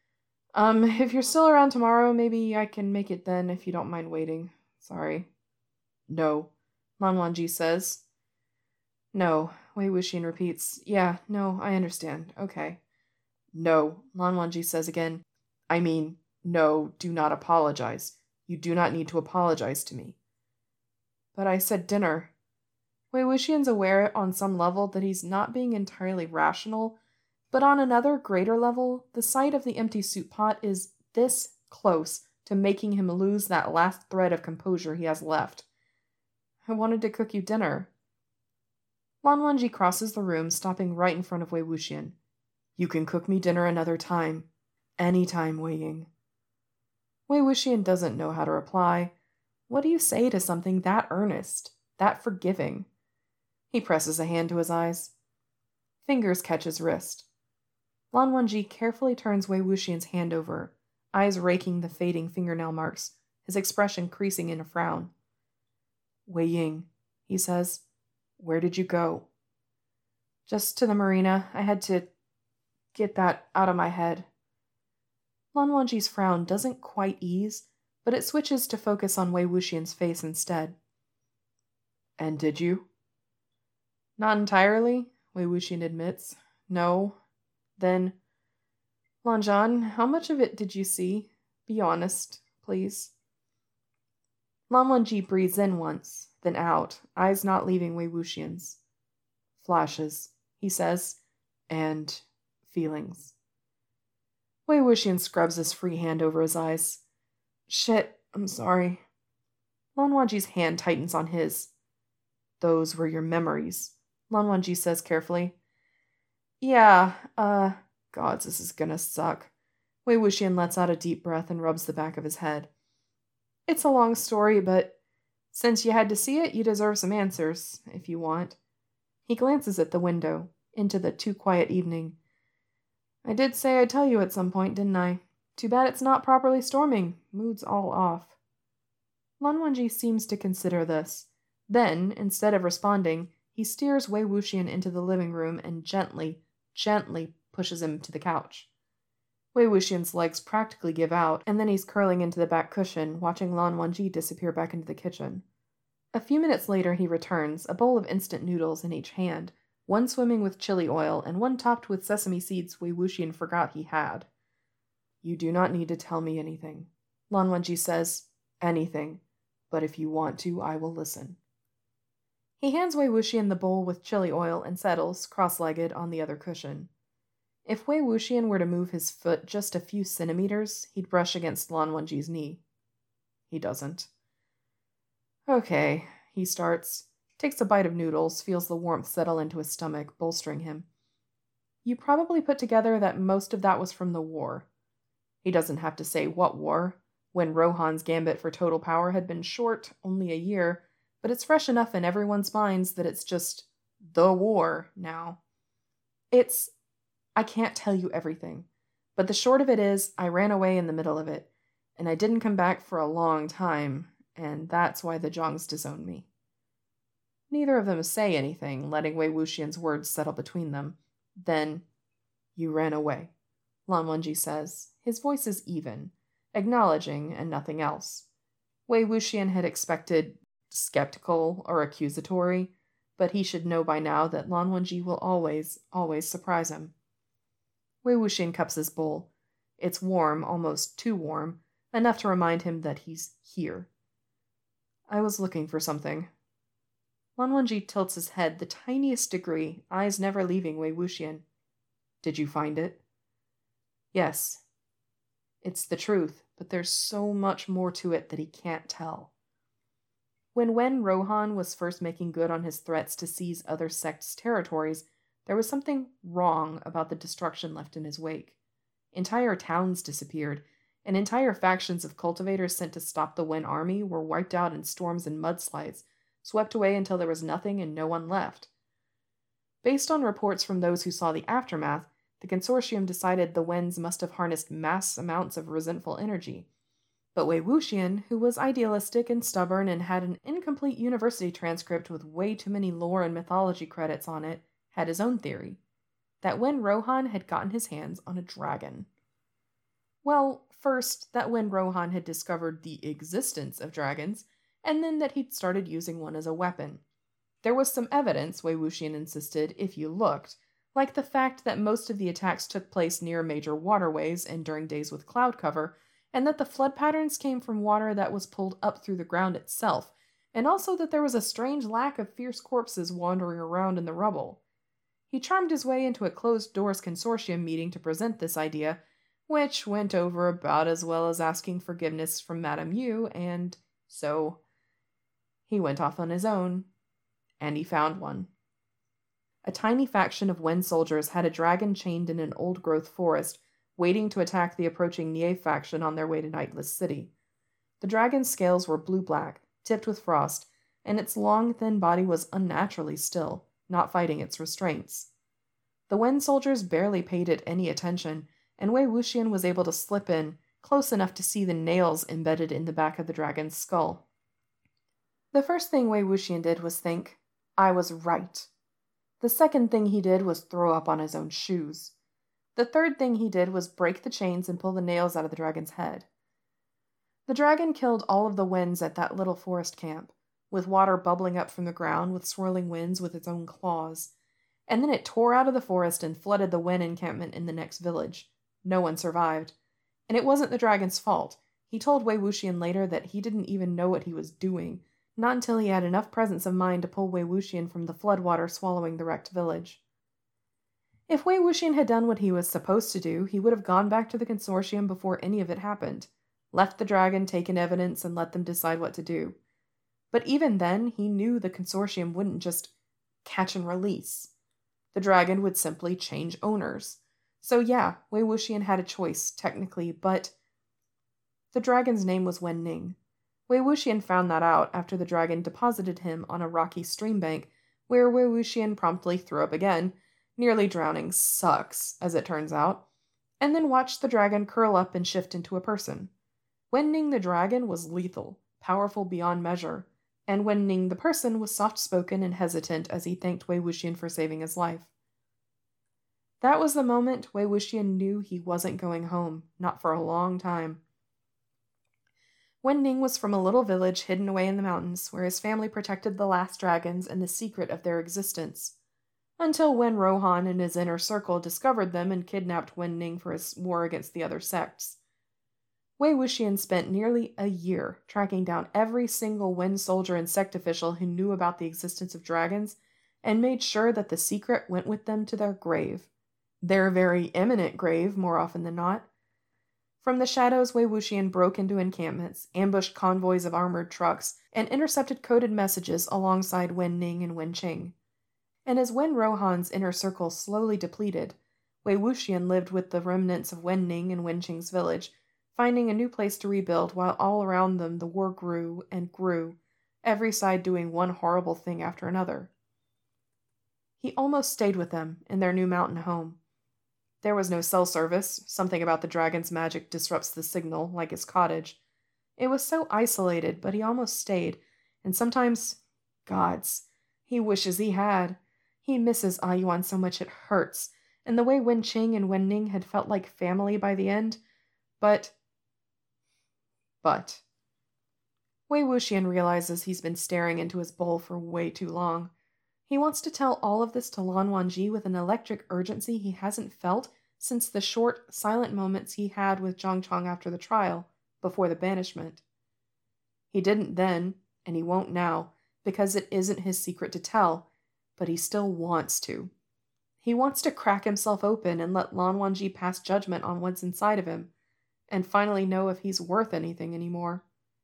Um, if you're still around tomorrow, maybe I can make it then if you don't mind waiting. Sorry. No, Lan Wangji says. No, Wei Wuxian repeats. Yeah, no, I understand. Okay. No, Lan Wangji says again. I mean, no, do not apologize. You do not need to apologize to me. But I said dinner. Wei Wuxian's aware on some level that he's not being entirely rational, but on another greater level, the sight of the empty soup pot is this close to making him lose that last thread of composure he has left. I wanted to cook you dinner. Lan Wangji crosses the room, stopping right in front of Wei Wuxian. You can cook me dinner another time. Any time, Wei Ying. Wei Wuxian doesn't know how to reply. What do you say to something that earnest, that forgiving? He presses a hand to his eyes. Fingers catch his wrist. Lan Wangji carefully turns Wei Wuxian's hand over, eyes raking the fading fingernail marks, his expression creasing in a frown. Wei Ying, he says, where did you go? Just to the marina. I had to get that out of my head. Lan Wangji's frown doesn't quite ease, but it switches to focus on Wei Wuxian's face instead. And did you? Not entirely, Wei Wuxian admits. No. Then, Lanzhan, how much of it did you see? Be honest, please. Lan Wangji breathes in once, then out, eyes not leaving Wei Wuxian's. Flashes, he says, and feelings. Wei Wuxian scrubs his free hand over his eyes. Shit, I'm sorry. Lan Wangji's hand tightens on his. Those were your memories, Lan Wangji says carefully. Yeah, uh, gods, this is gonna suck. Wei Wuxian lets out a deep breath and rubs the back of his head. It's a long story, but since you had to see it, you deserve some answers, if you want. He glances at the window, into the too quiet evening. I did say I'd tell you at some point, didn't I? Too bad it's not properly storming. Mood's all off. Lan Wangji seems to consider this. Then, instead of responding, he steers Wei Wuxian into the living room and gently, gently pushes him to the couch. Wei Wuxian's legs practically give out, and then he's curling into the back cushion, watching Lan Wangji disappear back into the kitchen. A few minutes later he returns, a bowl of instant noodles in each hand, one swimming with chili oil and one topped with sesame seeds Wei Wuxian forgot he had. You do not need to tell me anything. Lan Wangji says, anything. But if you want to, I will listen. He hands Wei Wuxian the bowl with chili oil and settles, cross-legged, on the other cushion. If Wei Wuxian were to move his foot just a few centimeters, he'd brush against Lan Wangji's knee. He doesn't. Okay, he starts, takes a bite of noodles, feels the warmth settle into his stomach, bolstering him. You probably put together that most of that was from the war. He doesn't have to say what war, when Rohan's gambit for total power had been short, only a year, but it's fresh enough in everyone's minds that it's just the war now. It's... I can't tell you everything, but the short of it is I ran away in the middle of it, and I didn't come back for a long time, and that's why the Zhongs disowned me. Neither of them say anything, letting Wei Wuxian's words settle between them. Then, you ran away, Lan Wangji says. His voice is even, acknowledging and nothing else. Wei Wuxian had expected skeptical or accusatory, but he should know by now that Lan Wangji will always, always surprise him. Wei Wuxian cups his bowl. It's warm, almost too warm, enough to remind him that he's here. I was looking for something. Lan Wangji tilts his head the tiniest degree, eyes never leaving Wei Wuxian. Did you find it? Yes. It's the truth, but there's so much more to it that he can't tell. When Wen Rohan was first making good on his threats to seize other sects' territories, there was something wrong about the destruction left in his wake. Entire towns disappeared, and entire factions of cultivators sent to stop the Wen army were wiped out in storms and mudslides, swept away until there was nothing and no one left. Based on reports from those who saw the aftermath, the consortium decided the Wens must have harnessed mass amounts of resentful energy. But Wei Wuxian, who was idealistic and stubborn and had an incomplete university transcript with way too many lore and mythology credits on it, had his own theory, that Wen Rohan had gotten his hands on a dragon. Well, first, that Wen Rohan had discovered the existence of dragons, and then that he'd started using one as a weapon. There was some evidence, Wei Wuxian insisted, if you looked, like the fact that most of the attacks took place near major waterways and during days with cloud cover, and that the flood patterns came from water that was pulled up through the ground itself, and also that there was a strange lack of fierce corpses wandering around in the rubble. He charmed his way into a closed-doors consortium meeting to present this idea, which went over about as well as asking forgiveness from Madame Yu, and so he went off on his own, and he found one. A tiny faction of Wen soldiers had a dragon chained in an old-growth forest, waiting to attack the approaching Nie faction on their way to Nightless City. The dragon's scales were blue-black, tipped with frost, and its long, thin body was unnaturally still, not fighting its restraints. The Wen soldiers barely paid it any attention, and Wei Wuxian was able to slip in, close enough to see the nails embedded in the back of the dragon's skull. The first thing Wei Wuxian did was think, I was right. The second thing he did was throw up on his own shoes. The third thing he did was break the chains and pull the nails out of the dragon's head. The dragon killed all of the Wens at that little forest camp, with water bubbling up from the ground with swirling winds with its own claws. And then it tore out of the forest and flooded the Wen encampment in the next village. No one survived. And it wasn't the dragon's fault. He told Wei Wuxian later that he didn't even know what he was doing, not until he had enough presence of mind to pull Wei Wuxian from the floodwater swallowing the wrecked village. If Wei Wuxian had done what he was supposed to do, he would have gone back to the consortium before any of it happened, left the dragon take in evidence and let them decide what to do. But even then, he knew the consortium wouldn't just catch and release. The dragon would simply change owners. So yeah, Wei Wuxian had a choice, technically, but the dragon's name was Wen Ning. Wei Wuxian found that out after the dragon deposited him on a rocky stream bank, where Wei Wuxian promptly threw up again, nearly drowning sucks, as it turns out, and then watched the dragon curl up and shift into a person. Wen Ning the dragon was lethal, powerful beyond measure, and Wen Ning the person was soft-spoken and hesitant as he thanked Wei Wuxian for saving his life. That was the moment Wei Wuxian knew he wasn't going home, not for a long time. Wen Ning was from a little village hidden away in the mountains, where his family protected the last dragons and the secret of their existence, until Wen Rohan and his inner circle discovered them and kidnapped Wen Ning for his war against the other sects. Wei Wuxian spent nearly a year tracking down every single Wen soldier and sect official who knew about the existence of dragons, and made sure that the secret went with them to their grave. Their very imminent grave, more often than not. From the shadows, Wei Wuxian broke into encampments, ambushed convoys of armored trucks, and intercepted coded messages alongside Wen Ning and Wen Qing. And as Wen Rohan's inner circle slowly depleted, Wei Wuxian lived with the remnants of Wen Ning and Wen Qing's village, finding a new place to rebuild while all around them the war grew and grew, every side doing one horrible thing after another. He almost stayed with them in their new mountain home. There was no cell service, something about the dragon's magic disrupts the signal, like his cottage. It was so isolated, but he almost stayed, and sometimes, gods, he wishes he had. He misses Ayuan so much it hurts, and the way Wen Qing and Wen Ning had felt like family by the end, but... But... Wei Wuxian realizes he's been staring into his bowl for way too long. He wants to tell all of this to Lan Wangji with an electric urgency he hasn't felt since the short, silent moments he had with Zhang Chong after the trial, before the banishment. He didn't then, and he won't now, because it isn't his secret to tell, but he still wants to. He wants to crack himself open and let Lan Wangji pass judgment on what's inside of him, and finally know if he's worth anything anymore.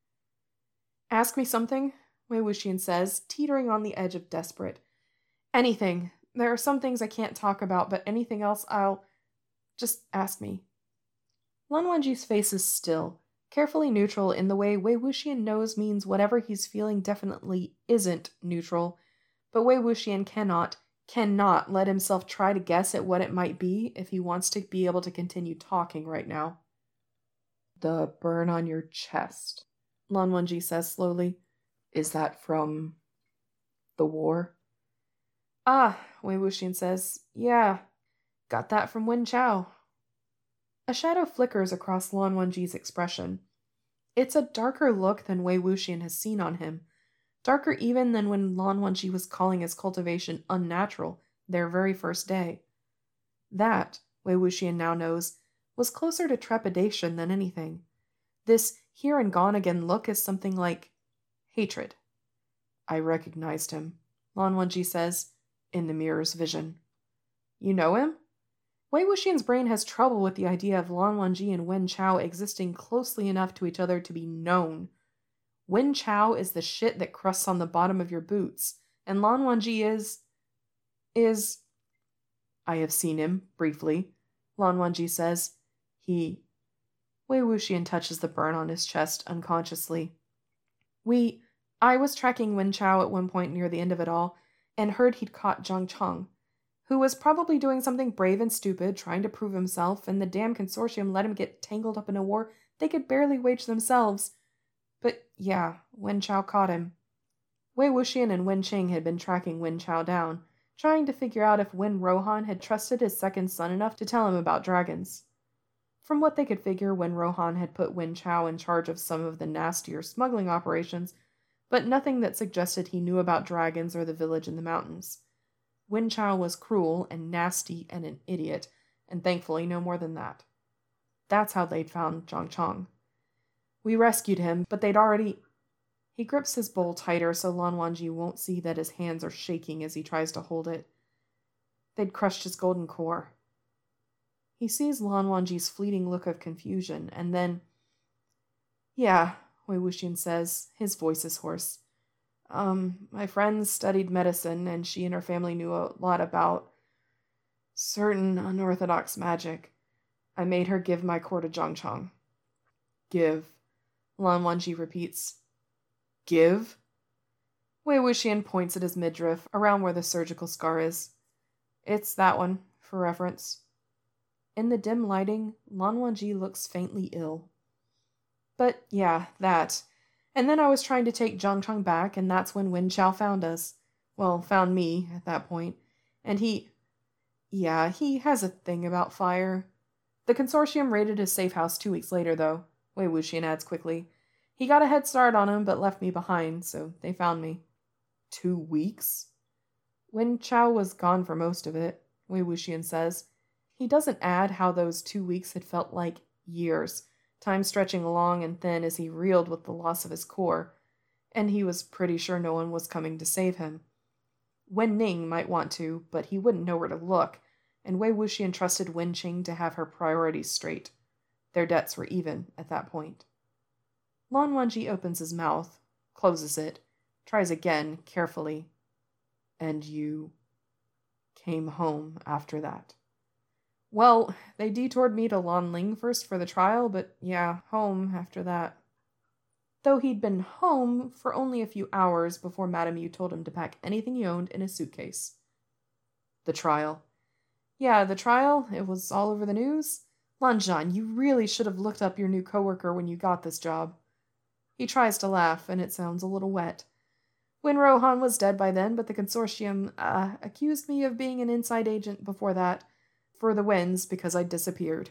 Ask me something, Wei Wuxian says, teetering on the edge of desperate. Anything. There are some things I can't talk about, but anything else I'll... Just ask me. Lan Wangji's face is still, carefully neutral in the way Wei Wuxian knows means whatever he's feeling definitely isn't neutral, but Wei Wuxian cannot, cannot let himself try to guess at what it might be if he wants to be able to continue talking right now. The burn on your chest, Lan Wangji says slowly. Is that from the war? Ah, Wei Wuxian says, yeah, got that from Wen Chao. A shadow flickers across Lan Wangji's expression. It's a darker look than Wei Wuxian has seen on him, darker even than when Lan Wangji was calling his cultivation unnatural their very first day. That, Wei Wuxian now knows, was closer to trepidation than anything. This here and gone again look is something like hatred. I recognized him, Lan Wangji says, in the mirror's vision. You know him? Wei Wuxian's brain has trouble with the idea of Lan Wangji and Wen Chao existing closely enough to each other to be known. Wen Chao is the shit that crusts on the bottom of your boots, and Lan Wangji is... is... I have seen him, briefly, Lan Wangji says. He... Wei Wuxian touches the burn on his chest unconsciously. We... I was tracking Wen Chao at one point near the end of it all, and heard he'd caught Zhang Chong, who was probably doing something brave and stupid, trying to prove himself, and the damn consortium let him get tangled up in a war they could barely wage themselves. But yeah, Wen Chao caught him. Wei Wuxian and Wen Qing had been tracking Wen Chao down, trying to figure out if Wen Rohan had trusted his second son enough to tell him about dragons. From what they could figure, Wen Rohan had put Wen Chao in charge of some of the nastier smuggling operations, but nothing that suggested he knew about dragons or the village in the mountains. Wen Chao was cruel and nasty and an idiot, and thankfully no more than that. That's how they'd found Zhang Chong. We rescued him, but they'd already... He grips his bowl tighter so Lan Wangji won't see that his hands are shaking as he tries to hold it. They'd crushed his golden core. He sees Lan Wangji's fleeting look of confusion, and then... Yeah, Wei Wuxian says, his voice is hoarse. Um, my friend studied medicine, and she and her family knew a lot about certain unorthodox magic. I made her give my core to Zhangchang. Give, Lan Wangji repeats. Give? Wei Wuxian points at his midriff, around where the surgical scar is. It's that one, for reference. In the dim lighting, Lan Wangji looks faintly ill. But yeah, that. And then I was trying to take Zhangchang back, and that's when Wen Chao found us. Well, found me, at that point. And he... Yeah, he has a thing about fire. The consortium raided his safe house two weeks later, though, Wei Wuxian adds quickly. He got a head start on him, but left me behind, so they found me. Two weeks? Wen Chao was gone for most of it, Wei Wuxian says. He doesn't add how those two weeks had felt like years, time stretching long and thin as he reeled with the loss of his core, and he was pretty sure no one was coming to save him. Wen Ning might want to, but he wouldn't know where to look, and Wei Wuxian trusted Wen Qing to have her priorities straight. Their debts were even at that point. Lan Wangji opens his mouth, closes it, tries again, carefully. And you came home after that. Well, they detoured me to Lanling first for the trial, but yeah, home after that. Though he'd been home for only a few hours before Madame Yu told him to pack anything he owned in a suitcase. The trial. Yeah, the trial, it was all over the news. Lan Zhan, you really should have looked up your new coworker when you got this job. He tries to laugh, and it sounds a little wet. Wen Rohan was dead by then, but the consortium, uh, accused me of being an inside agent before that, for the Wens, because I'd disappeared.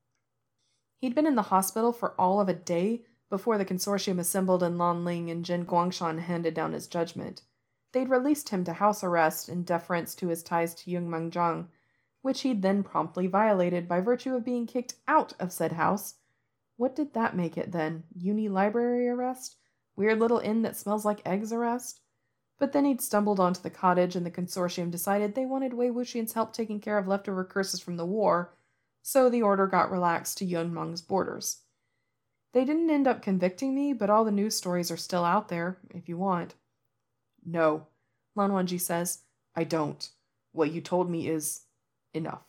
He'd been in the hospital for all of a day before the consortium assembled in Lanling and Jin Guangshan handed down his judgment. They'd released him to house arrest in deference to his ties to Yunmeng Zhang, which he'd then promptly violated by virtue of being kicked out of said house. What did that make it then? Uni-library arrest? Weird little inn that smells like eggs arrest? But then he'd stumbled onto the cottage, and the consortium decided they wanted Wei Wuxian's help taking care of leftover curses from the war, so the order got relaxed to Yunmeng's borders. They didn't end up convicting me, but all the news stories are still out there, if you want. No, Lan Wangji says. I don't. What you told me is enough.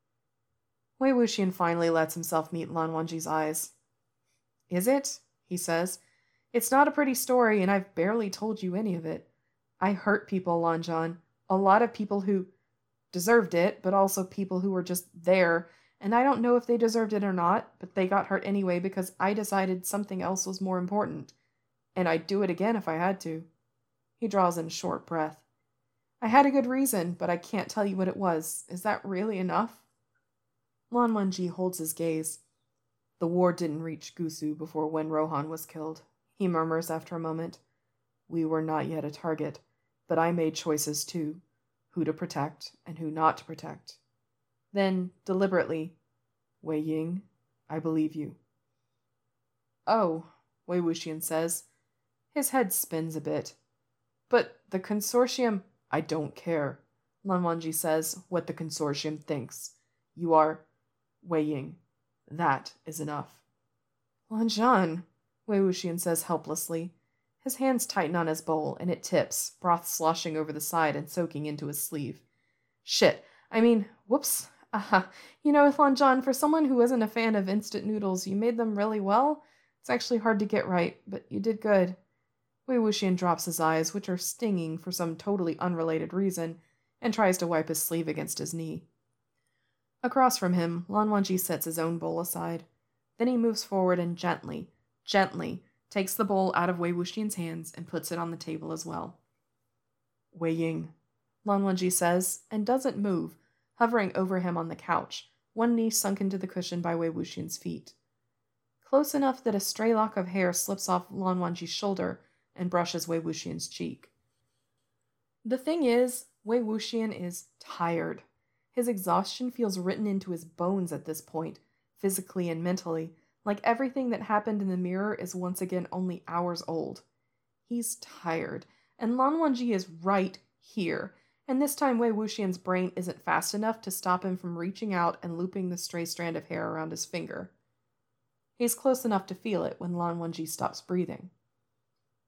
Wei Wuxian finally lets himself meet Lan Wangji's eyes. Is it? He says. It's not a pretty story, and I've barely told you any of it. I hurt people, Lan Zhan. A lot of people who deserved it, but also people who were just there, and I don't know if they deserved it or not, but they got hurt anyway because I decided something else was more important. And I'd do it again if I had to. He draws in a short breath. I had a good reason, but I can't tell you what it was. Is that really enough? Lan Wangji holds his gaze. The war didn't reach Gusu before Wen Rohan was killed, he murmurs after a moment. We were not yet a target, but I made choices too, who to protect and who not to protect. Then, deliberately, Wei Ying, I believe you. Oh, Wei Wuxian says. His head spins a bit. But the consortium... I don't care, Lan Wangji says, what the consortium thinks. You are Wei Ying. That is enough. Lan Zhan, Wei Wuxian says helplessly. His hands tighten on his bowl, and it tips, broth sloshing over the side and soaking into his sleeve. Shit, I mean, whoops. Uh, you know, Lan Zhan, for someone who isn't a fan of instant noodles, you made them really well. It's actually hard to get right, but you did good. Wei Wuxian drops his eyes, which are stinging for some totally unrelated reason, and tries to wipe his sleeve against his knee. Across from him, Lan Wangji sets his own bowl aside. Then he moves forward and gently, gently, takes the bowl out of Wei Wuxian's hands and puts it on the table as well. Wei Ying, Lan Wangji says, and doesn't move, hovering over him on the couch, one knee sunk into the cushion by Wei Wuxian's feet. Close enough that a stray lock of hair slips off Lan Wangji's shoulder and brushes Wei Wuxian's cheek. The thing is, Wei Wuxian is tired. His exhaustion feels written into his bones at this point, physically and mentally, like everything that happened in the mirror is once again only hours old. He's tired, and Lan Wangji is right here, and this time Wei Wuxian's brain isn't fast enough to stop him from reaching out and looping the stray strand of hair around his finger. He's close enough to feel it when Lan Wangji stops breathing.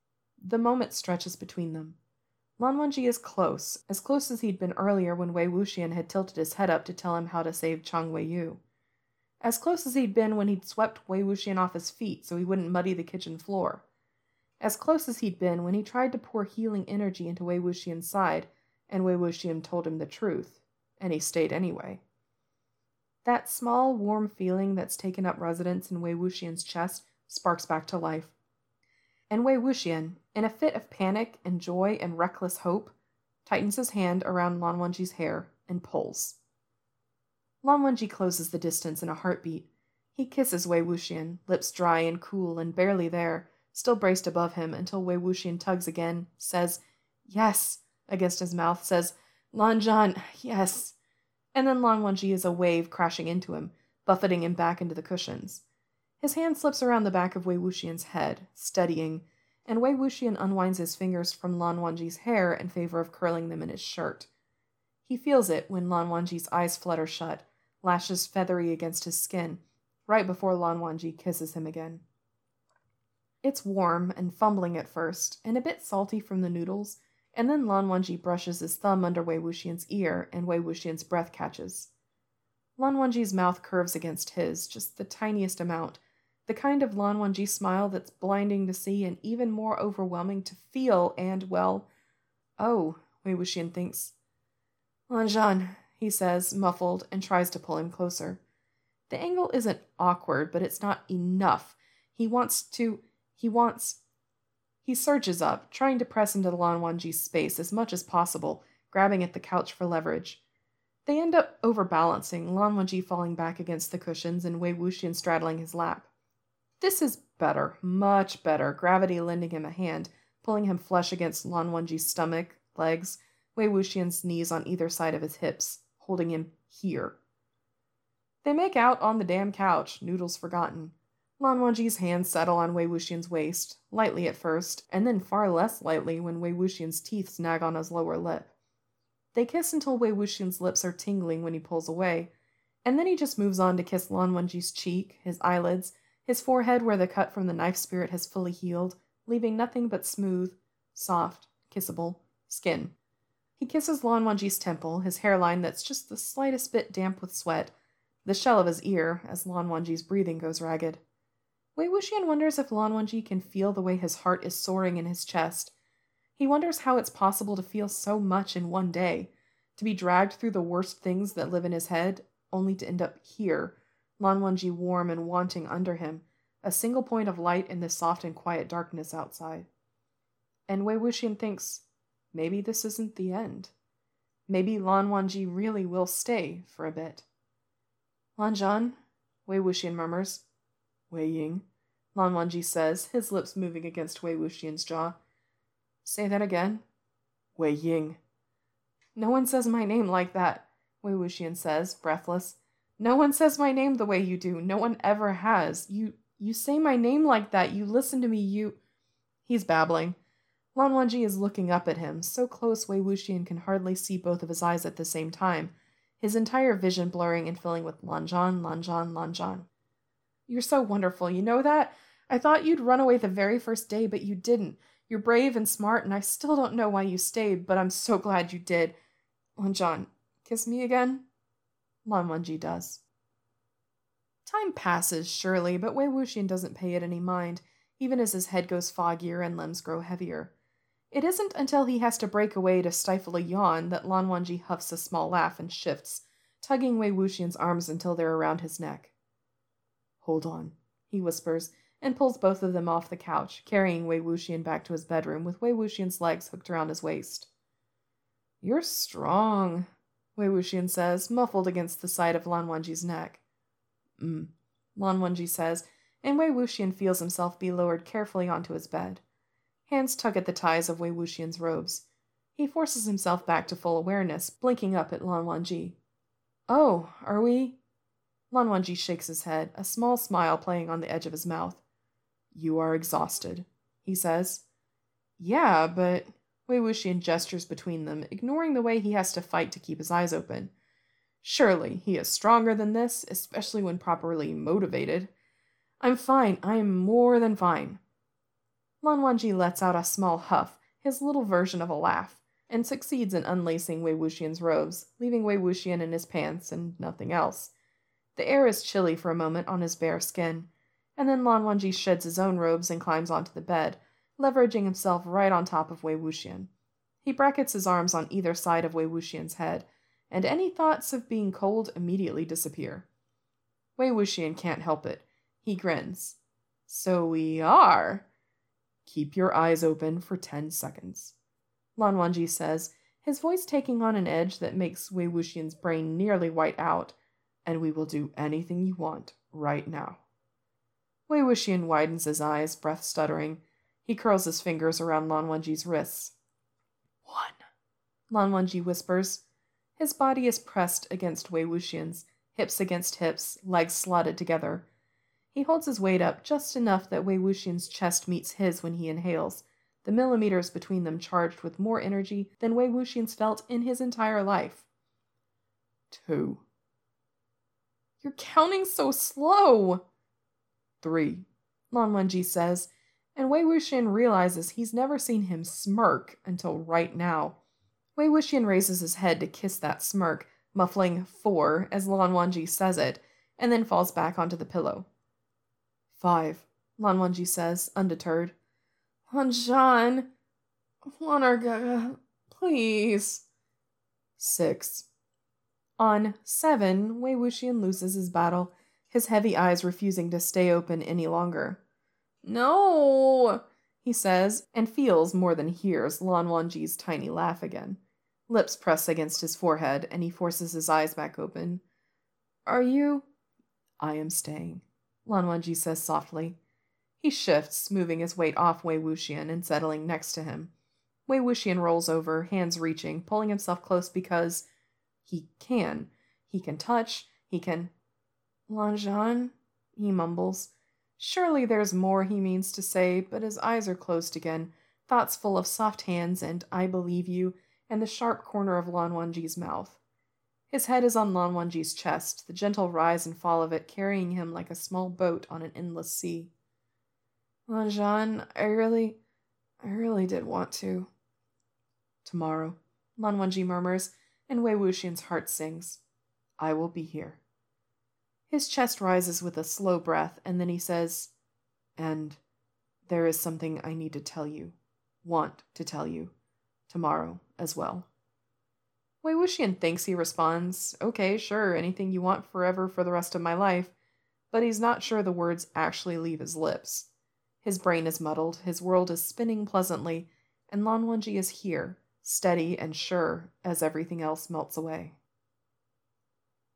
The moment stretches between them. Lan Wangji is close, as close as he'd been earlier when Wei Wuxian had tilted his head up to tell him how to save Chang Wei-yu. As close as he'd been when he'd swept Wei Wuxian off his feet so he wouldn't muddy the kitchen floor. As close as he'd been when he tried to pour healing energy into Wei Wuxian's side, and Wei Wuxian told him the truth, and he stayed anyway. That small, warm feeling that's taken up residence in Wei Wuxian's chest sparks back to life. And Wei Wuxian, in a fit of panic and joy and reckless hope, tightens his hand around Lan Wangji's hair and pulls. Lan Wangji closes the distance in a heartbeat. He kisses Wei Wuxian, lips dry and cool and barely there, still braced above him until Wei Wuxian tugs again, says, "Yes," against his mouth, says, "Lan Zhan, yes." And then Lan Wangji is a wave crashing into him, buffeting him back into the cushions. His hand slips around the back of Wei Wuxian's head, steadying, and Wei Wuxian unwinds his fingers from Lan Wangji's hair in favor of curling them in his shirt. He feels it when Lan Wangji's eyes flutter shut, lashes feathery against his skin, right before Lan Wangji kisses him again. It's warm and fumbling at first, and a bit salty from the noodles, and then Lan Wangji brushes his thumb under Wei Wuxian's ear, and Wei Wuxian's breath catches. Lan Wangji's mouth curves against his, just the tiniest amount, the kind of Lan Wangji smile that's blinding to see and even more overwhelming to feel, and, well, oh, Wei Wuxian thinks. "Lan Zhan," he says, muffled, and tries to pull him closer. The angle isn't awkward, but it's not enough. He wants to... He wants... He surges up, trying to press into Lan Wangji's space as much as possible, grabbing at the couch for leverage. They end up overbalancing, Lan Wangji falling back against the cushions and Wei Wuxian straddling his lap. This is better, much better, gravity lending him a hand, pulling him flush against Lan Wangji's stomach, legs, Wei Wuxian's knees on either side of his hips, holding him here. They make out on the damn couch, noodles forgotten. Lan Wangji's hands settle on Wei Wuxian's waist, lightly at first, and then far less lightly when Wei Wuxian's teeth snag on his lower lip. They kiss until Wei Wuxian's lips are tingling when he pulls away, and then he just moves on to kiss Lan Wangji's cheek, his eyelids, his forehead where the cut from the knife spirit has fully healed, leaving nothing but smooth, soft, kissable skin. He kisses Lan Wangji's temple, his hairline that's just the slightest bit damp with sweat, the shell of his ear as Lan Wangji's breathing goes ragged. Wei Wuxian wonders if Lan Wangji can feel the way his heart is soaring in his chest. He wonders how it's possible to feel so much in one day, to be dragged through the worst things that live in his head, only to end up here, Lan Wangji warm and wanting under him, a single point of light in the soft and quiet darkness outside. And Wei Wuxian thinks, maybe this isn't the end. Maybe Lan Wangji really will stay for a bit. "Lan Zhan," Wei Wuxian murmurs. "Wei Ying," Lan Wangji says, his lips moving against Wei Wuxian's jaw. "Say that again." "Wei Ying." "No one says my name like that," Wei Wuxian says, breathless. "No one says my name the way you do. No one ever has. You, you say my name like that. You listen to me. You..." He's babbling. Lan Wangji is looking up at him, so close Wei Wuxian can hardly see both of his eyes at the same time, his entire vision blurring and filling with Lan Zhan, Lan Zhan, Lan Zhan. "You're so wonderful, you know that? I thought you'd run away the very first day, but you didn't. You're brave and smart, and I still don't know why you stayed, but I'm so glad you did. Lan Zhan, kiss me again?" Lan Wangji does. Time passes, surely, but Wei Wuxian doesn't pay it any mind, even as his head goes foggier and limbs grow heavier. It isn't until he has to break away to stifle a yawn that Lan Wangji huffs a small laugh and shifts, tugging Wei Wuxian's arms until they're around his neck. "Hold on," he whispers, and pulls both of them off the couch, carrying Wei Wuxian back to his bedroom with Wei Wuxian's legs hooked around his waist. "You're strong," Wei Wuxian says, muffled against the side of Lan Wangji's neck. "Mm," Lan Wangji says, and Wei Wuxian feels himself be lowered carefully onto his bed. Hands tug at the ties of Wei Wuxian's robes. He forces himself back to full awareness, blinking up at Lan Wangji. "Oh, are we?" Lan Wangji shakes his head, a small smile playing on the edge of his mouth. "You are exhausted," he says. "Yeah, but..." Wei Wuxian gestures between them, ignoring the way he has to fight to keep his eyes open. "Surely he is stronger than this, especially when properly motivated." "I'm fine. I am more than fine." Lan Wangji lets out a small huff, his little version of a laugh, and succeeds in unlacing Wei Wuxian's robes, leaving Wei Wuxian in his pants and nothing else. The air is chilly for a moment on his bare skin, and then Lan Wangji sheds his own robes and climbs onto the bed, leveraging himself right on top of Wei Wuxian. He brackets his arms on either side of Wei Wuxian's head, and any thoughts of being cold immediately disappear. Wei Wuxian can't help it. He grins. So we are. Keep your eyes open for ten seconds. Lan Wangji says, his voice taking on an edge that makes Wei Wuxian's brain nearly white out, and we will do anything you want right now. Wei Wuxian widens his eyes, breath stuttering. He curls his fingers around Lan Wangji's wrists. One, Lan Wangji whispers. His body is pressed against Wei Wuxian's, hips against hips, legs slotted together. He holds his weight up just enough that Wei Wuxian's chest meets his when he inhales, the millimeters between them charged with more energy than Wei Wuxian's felt in his entire life. Two. You're counting so slow. Three, Lan Wangji says, and Wei Wuxian realizes he's never seen him smirk until right now. Wei Wuxian raises his head to kiss that smirk, muffling four as Lan Wangji says it, and then falls back onto the pillow. Five, Lan Wangji says, undeterred. Lan Zhan, Lan Erge, please. Six. On seven, Wei Wuxian loses his battle, his heavy eyes refusing to stay open any longer. No, he says, and feels more than hears Lan Wangji's tiny laugh again. Lips press against his forehead, and he forces his eyes back open. Are you? I am staying, Lan Wangji says softly. He shifts, moving his weight off Wei Wuxian and settling next to him. Wei Wuxian rolls over, hands reaching, pulling himself close because he can. He can touch, he can... Lan Zhan, he mumbles. Surely there's more he means to say, but his eyes are closed again, thoughts full of soft hands and I believe you, and the sharp corner of Lan Wangji's mouth. His head is on Lan Wangji's chest, the gentle rise and fall of it carrying him like a small boat on an endless sea. Lan Zhan, I really, I really did want to. Tomorrow, Lan Wangji murmurs, and Wei Wuxian's heart sings. I will be here. His chest rises with a slow breath, and then he says, and there is something I need to tell you, want to tell you, tomorrow as well. Wei Wuxian thinks he responds, okay, sure, anything you want forever for the rest of my life, but he's not sure the words actually leave his lips. His brain is muddled, his world is spinning pleasantly, and Lan Wangji is here, steady and sure as everything else melts away.